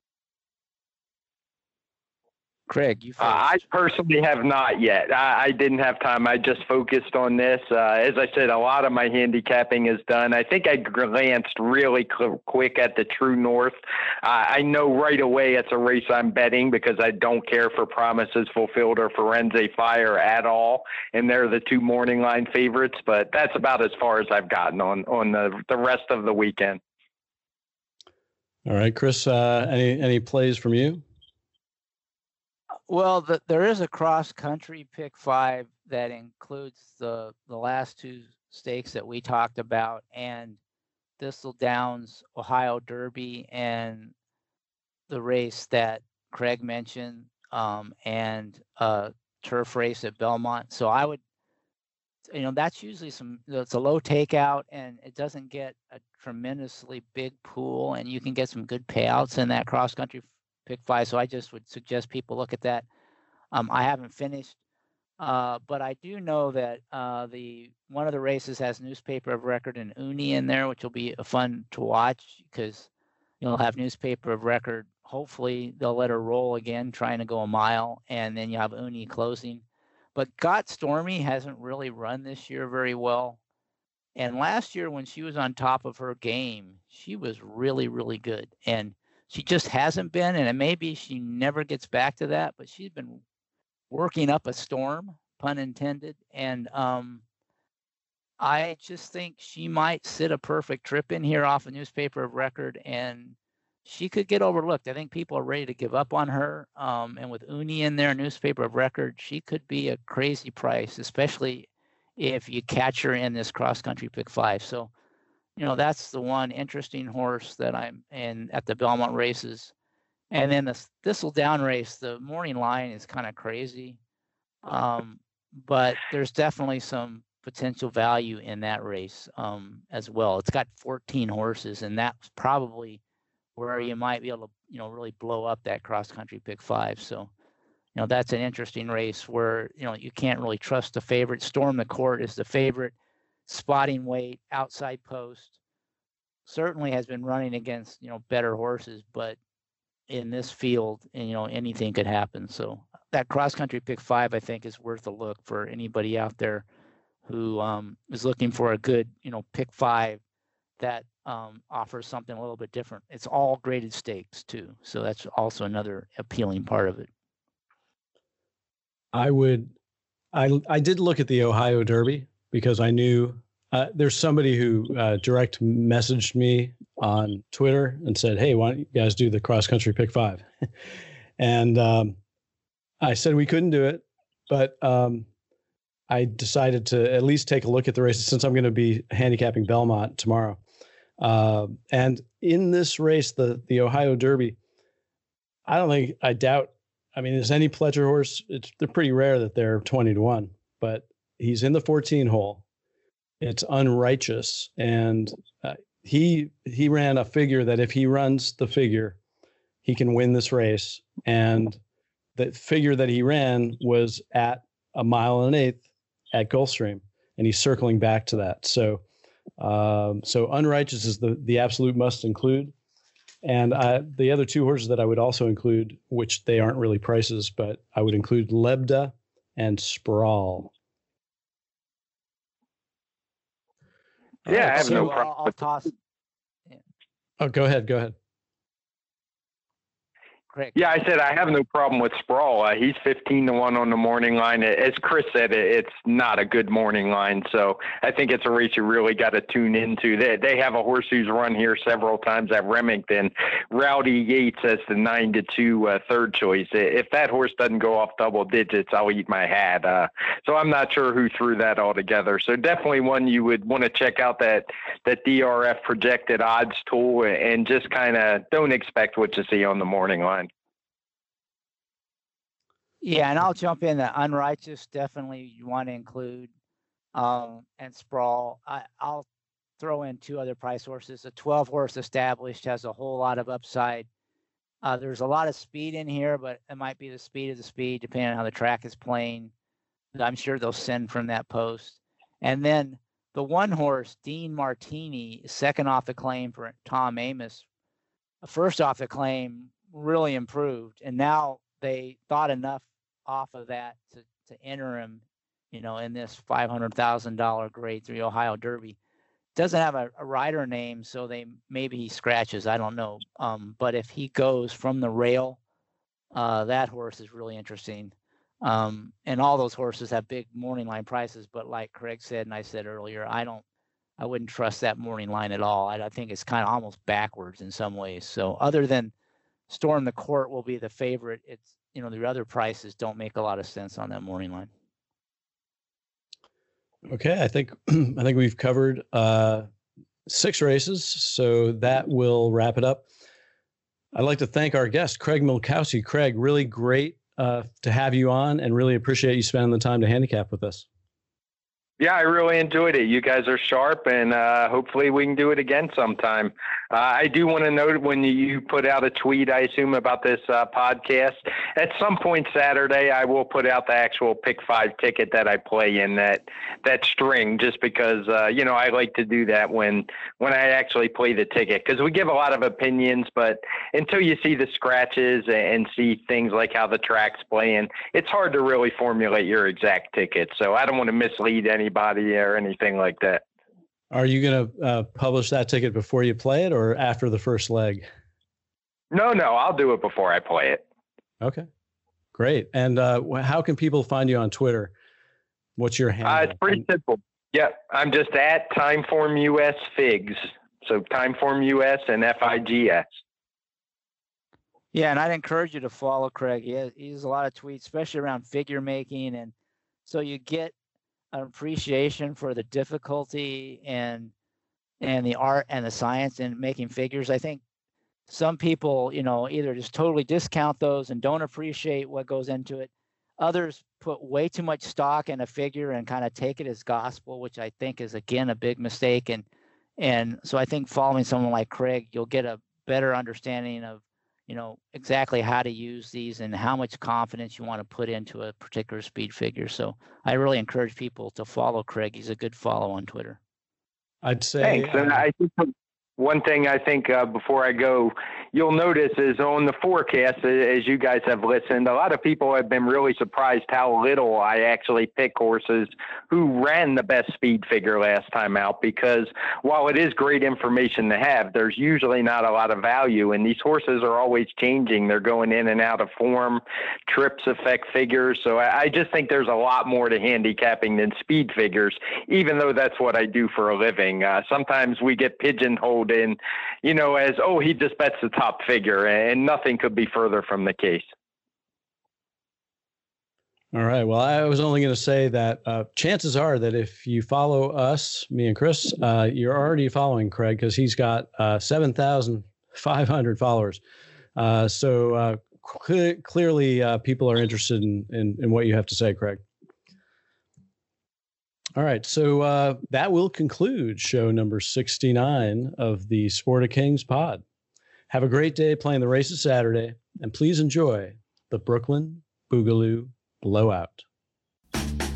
Craig, you first. Uh, I personally have not yet. I, I didn't have time. I just focused on this. Uh, as I said, a lot of my handicapping is done. I think I glanced really cl- quick at the True North. Uh, I know right away it's a race I'm betting because I don't care for Promises Fulfilled or Firenze Fire at all, and they're the two morning line favorites. But that's about as far as I've gotten on on the the rest of the weekend. All right, Chris. Uh, any any plays from you? Well, the, there is a cross-country pick five that includes the the last two stakes that we talked about, and Thistle Downs, Ohio Derby, and the race that Craig mentioned, um, and a turf race at Belmont. So I would, you know, that's usually some, it's a low takeout, and it doesn't get a tremendously big pool, and you can get some good payouts in that cross-country pick five. So I just would suggest people look at that. Um, I haven't finished, uh, but I do know that uh, the one of the races has Newspaper of Record and Uni in there, which will be fun to watch because you'll have Newspaper of Record. Hopefully they'll let her roll again, trying to go a mile, and then you have Uni closing. But Got Stormy hasn't really run this year very well. And last year when she was on top of her game, she was really, really good. And she just hasn't been, and maybe she never gets back to that, but she's been working up a storm, pun intended. And um, I just think she might sit a perfect trip in here off a Newspaper of Record, and she could get overlooked. I think people are ready to give up on her. Um, and with Uni in there, Newspaper of Record, she could be a crazy price, especially if you catch her in this cross-country pick five. So, you know, that's the one interesting horse that I'm in at the Belmont races. And then the Thistle Down race, the morning line is kind of crazy. Um, but there's definitely some potential value in that race um, as well. It's got fourteen horses, and that's probably where you might be able to, you know, really blow up that cross-country pick five. So, you know, that's an interesting race where, you know, you can't really trust the favorite. Storm the Court is the favorite. Spotting Weight, outside post, certainly has been running against, you know, better horses, but in this field, and you know, anything could happen. So that cross-country pick five, I think, is worth a look for anybody out there who um, is looking for a good, you know, pick five that um, offers something a little bit different. It's all graded stakes too, so that's also another appealing part of it. I would, I I did look at the Ohio Derby because I knew uh, there's somebody who uh, direct messaged me on Twitter and said, "Hey, why don't you guys do the cross country pick five?" And um, I said we couldn't do it, but um, I decided to at least take a look at the races since I'm going to be handicapping Belmont tomorrow. Uh, and in this race, the the Ohio Derby, I don't think, I doubt, I mean, is any Pledger horse, it's they're pretty rare that they're twenty to one, but he's in the fourteen hole. It's Unrighteous, and uh, he he ran a figure that if he runs the figure, he can win this race. And the figure that he ran was at a mile and an eighth at Gulfstream, and he's circling back to that. So, um, so Unrighteous is the the absolute must include. And I, the other two horses that I would also include, which they aren't really prices, but I would include Lebda and Sprawl. Yeah, right, I have so no problem. I'll, I'll toss. Yeah. Oh, go ahead. Go ahead. Craig. Yeah, I said I have no problem with Sprawl. Uh, he's fifteen to one on the morning line. As Chris said, it's not a good morning line. So I think it's a race you really got to tune into. They, they have a horse who's run here several times at Remington, Rowdy Yates, as the nine to two uh, third choice. If that horse doesn't go off double digits, I'll eat my hat. Uh, so I'm not sure who threw that all together. So definitely one you would want to check out, that, that D R F projected odds tool, and just kind of don't expect what you see on the morning line. Yeah, and I'll jump in. The Unrighteous, definitely you want to include, um, and Sprawl. I, I'll throw in two other price horses. A twelve horse Established has a whole lot of upside, Uh, there's a lot of speed in here, but it might be the speed of the speed, depending on how the track is playing. I'm sure they'll send from that post. And then the one horse, Dean Martini, second off the claim for Tom Amoss. First off the claim, really improved. And now they thought enough off of that to, to enter him, you know, in this five hundred thousand dollars grade three Ohio Derby. Doesn't have a, a rider name, so they maybe he scratches. I don't know. Um, but if he goes from the rail, uh, that horse is really interesting. Um, and all those horses have big morning line prices. But like Craig said, and I said earlier, I don't, I wouldn't trust that morning line at all. I, I think it's kind of almost backwards in some ways. So other than Storm the Court will be the favorite, it's, you know, the other prices don't make a lot of sense on that morning line. Okay, I think I think we've covered uh, six races, so that will wrap it up. I'd like to thank our guest, Craig Milkowski. Craig, really great uh, to have you on, and really appreciate you spending the time to handicap with us. Yeah, I really enjoyed it. You guys are sharp, and uh, hopefully we can do it again sometime. Uh, I do want to note when you put out a tweet, I assume, about this uh, podcast, at some point Saturday, I will put out the actual pick five ticket that I play in that that string, just because, uh, you know, I like to do that when, when I actually play the ticket, because we give a lot of opinions, but until you see the scratches and see things like how the track's playing, it's hard to really formulate your exact ticket. So I don't want to mislead anybody or anything like that. Are you going to uh, publish that ticket before you play it or after the first leg? No, no, I'll do it before I play it. Okay, great. And uh, how can people find you on Twitter? What's your handle? Uh, it's pretty simple. Yep, I'm just at Timeform U S Figs. So Timeform U S and F I G S. Yeah, and I'd encourage you to follow Craig. He has, he has a lot of tweets, especially around figure making, and so you get an appreciation for the difficulty and and the art and the science in making figures. I think some people, you know, either just totally discount those and don't appreciate what goes into it. Others put way too much stock in a figure and kind of take it as gospel, which I think is, again, a big mistake. And and so I think following someone like Craig, you'll get a better understanding of, you know, exactly how to use these and how much confidence you want to put into a particular speed figure. So I really encourage people to follow Craig. He's a good follow on Twitter. I'd say. Thanks. And I think one thing I think uh, before I go, you'll notice is on the forecast, as you guys have listened, a lot of people have been really surprised how little I actually pick horses who ran the best speed figure last time out, because while it is great information to have, there's usually not a lot of value, and these horses are always changing. They're going in and out of form. Trips affect figures. So I, I just think there's a lot more to handicapping than speed figures, even though that's what I do for a living. Uh, sometimes we get pigeonholed in, you know, as, oh, he just bets the top figure, and nothing could be further from the case. All right. Well, I was only going to say that uh, chances are that if you follow us, me and Chris, uh, you're already following Craig, because he's got uh, seven thousand five hundred followers. Uh, so uh, cl- clearly uh, people are interested in, in, in what you have to say, Craig. All right, so uh, that will conclude show number sixty-nine of the Sport of Kings pod. Have a great day playing the races Saturday, and please enjoy the Brooklyn Boogaloo Blowout.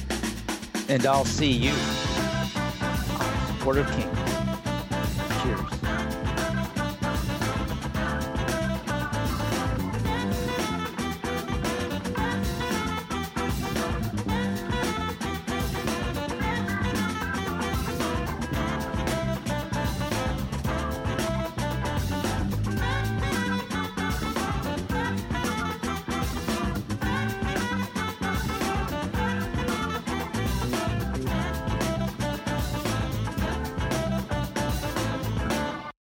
And I'll see you on Sport of Kings. Cheers.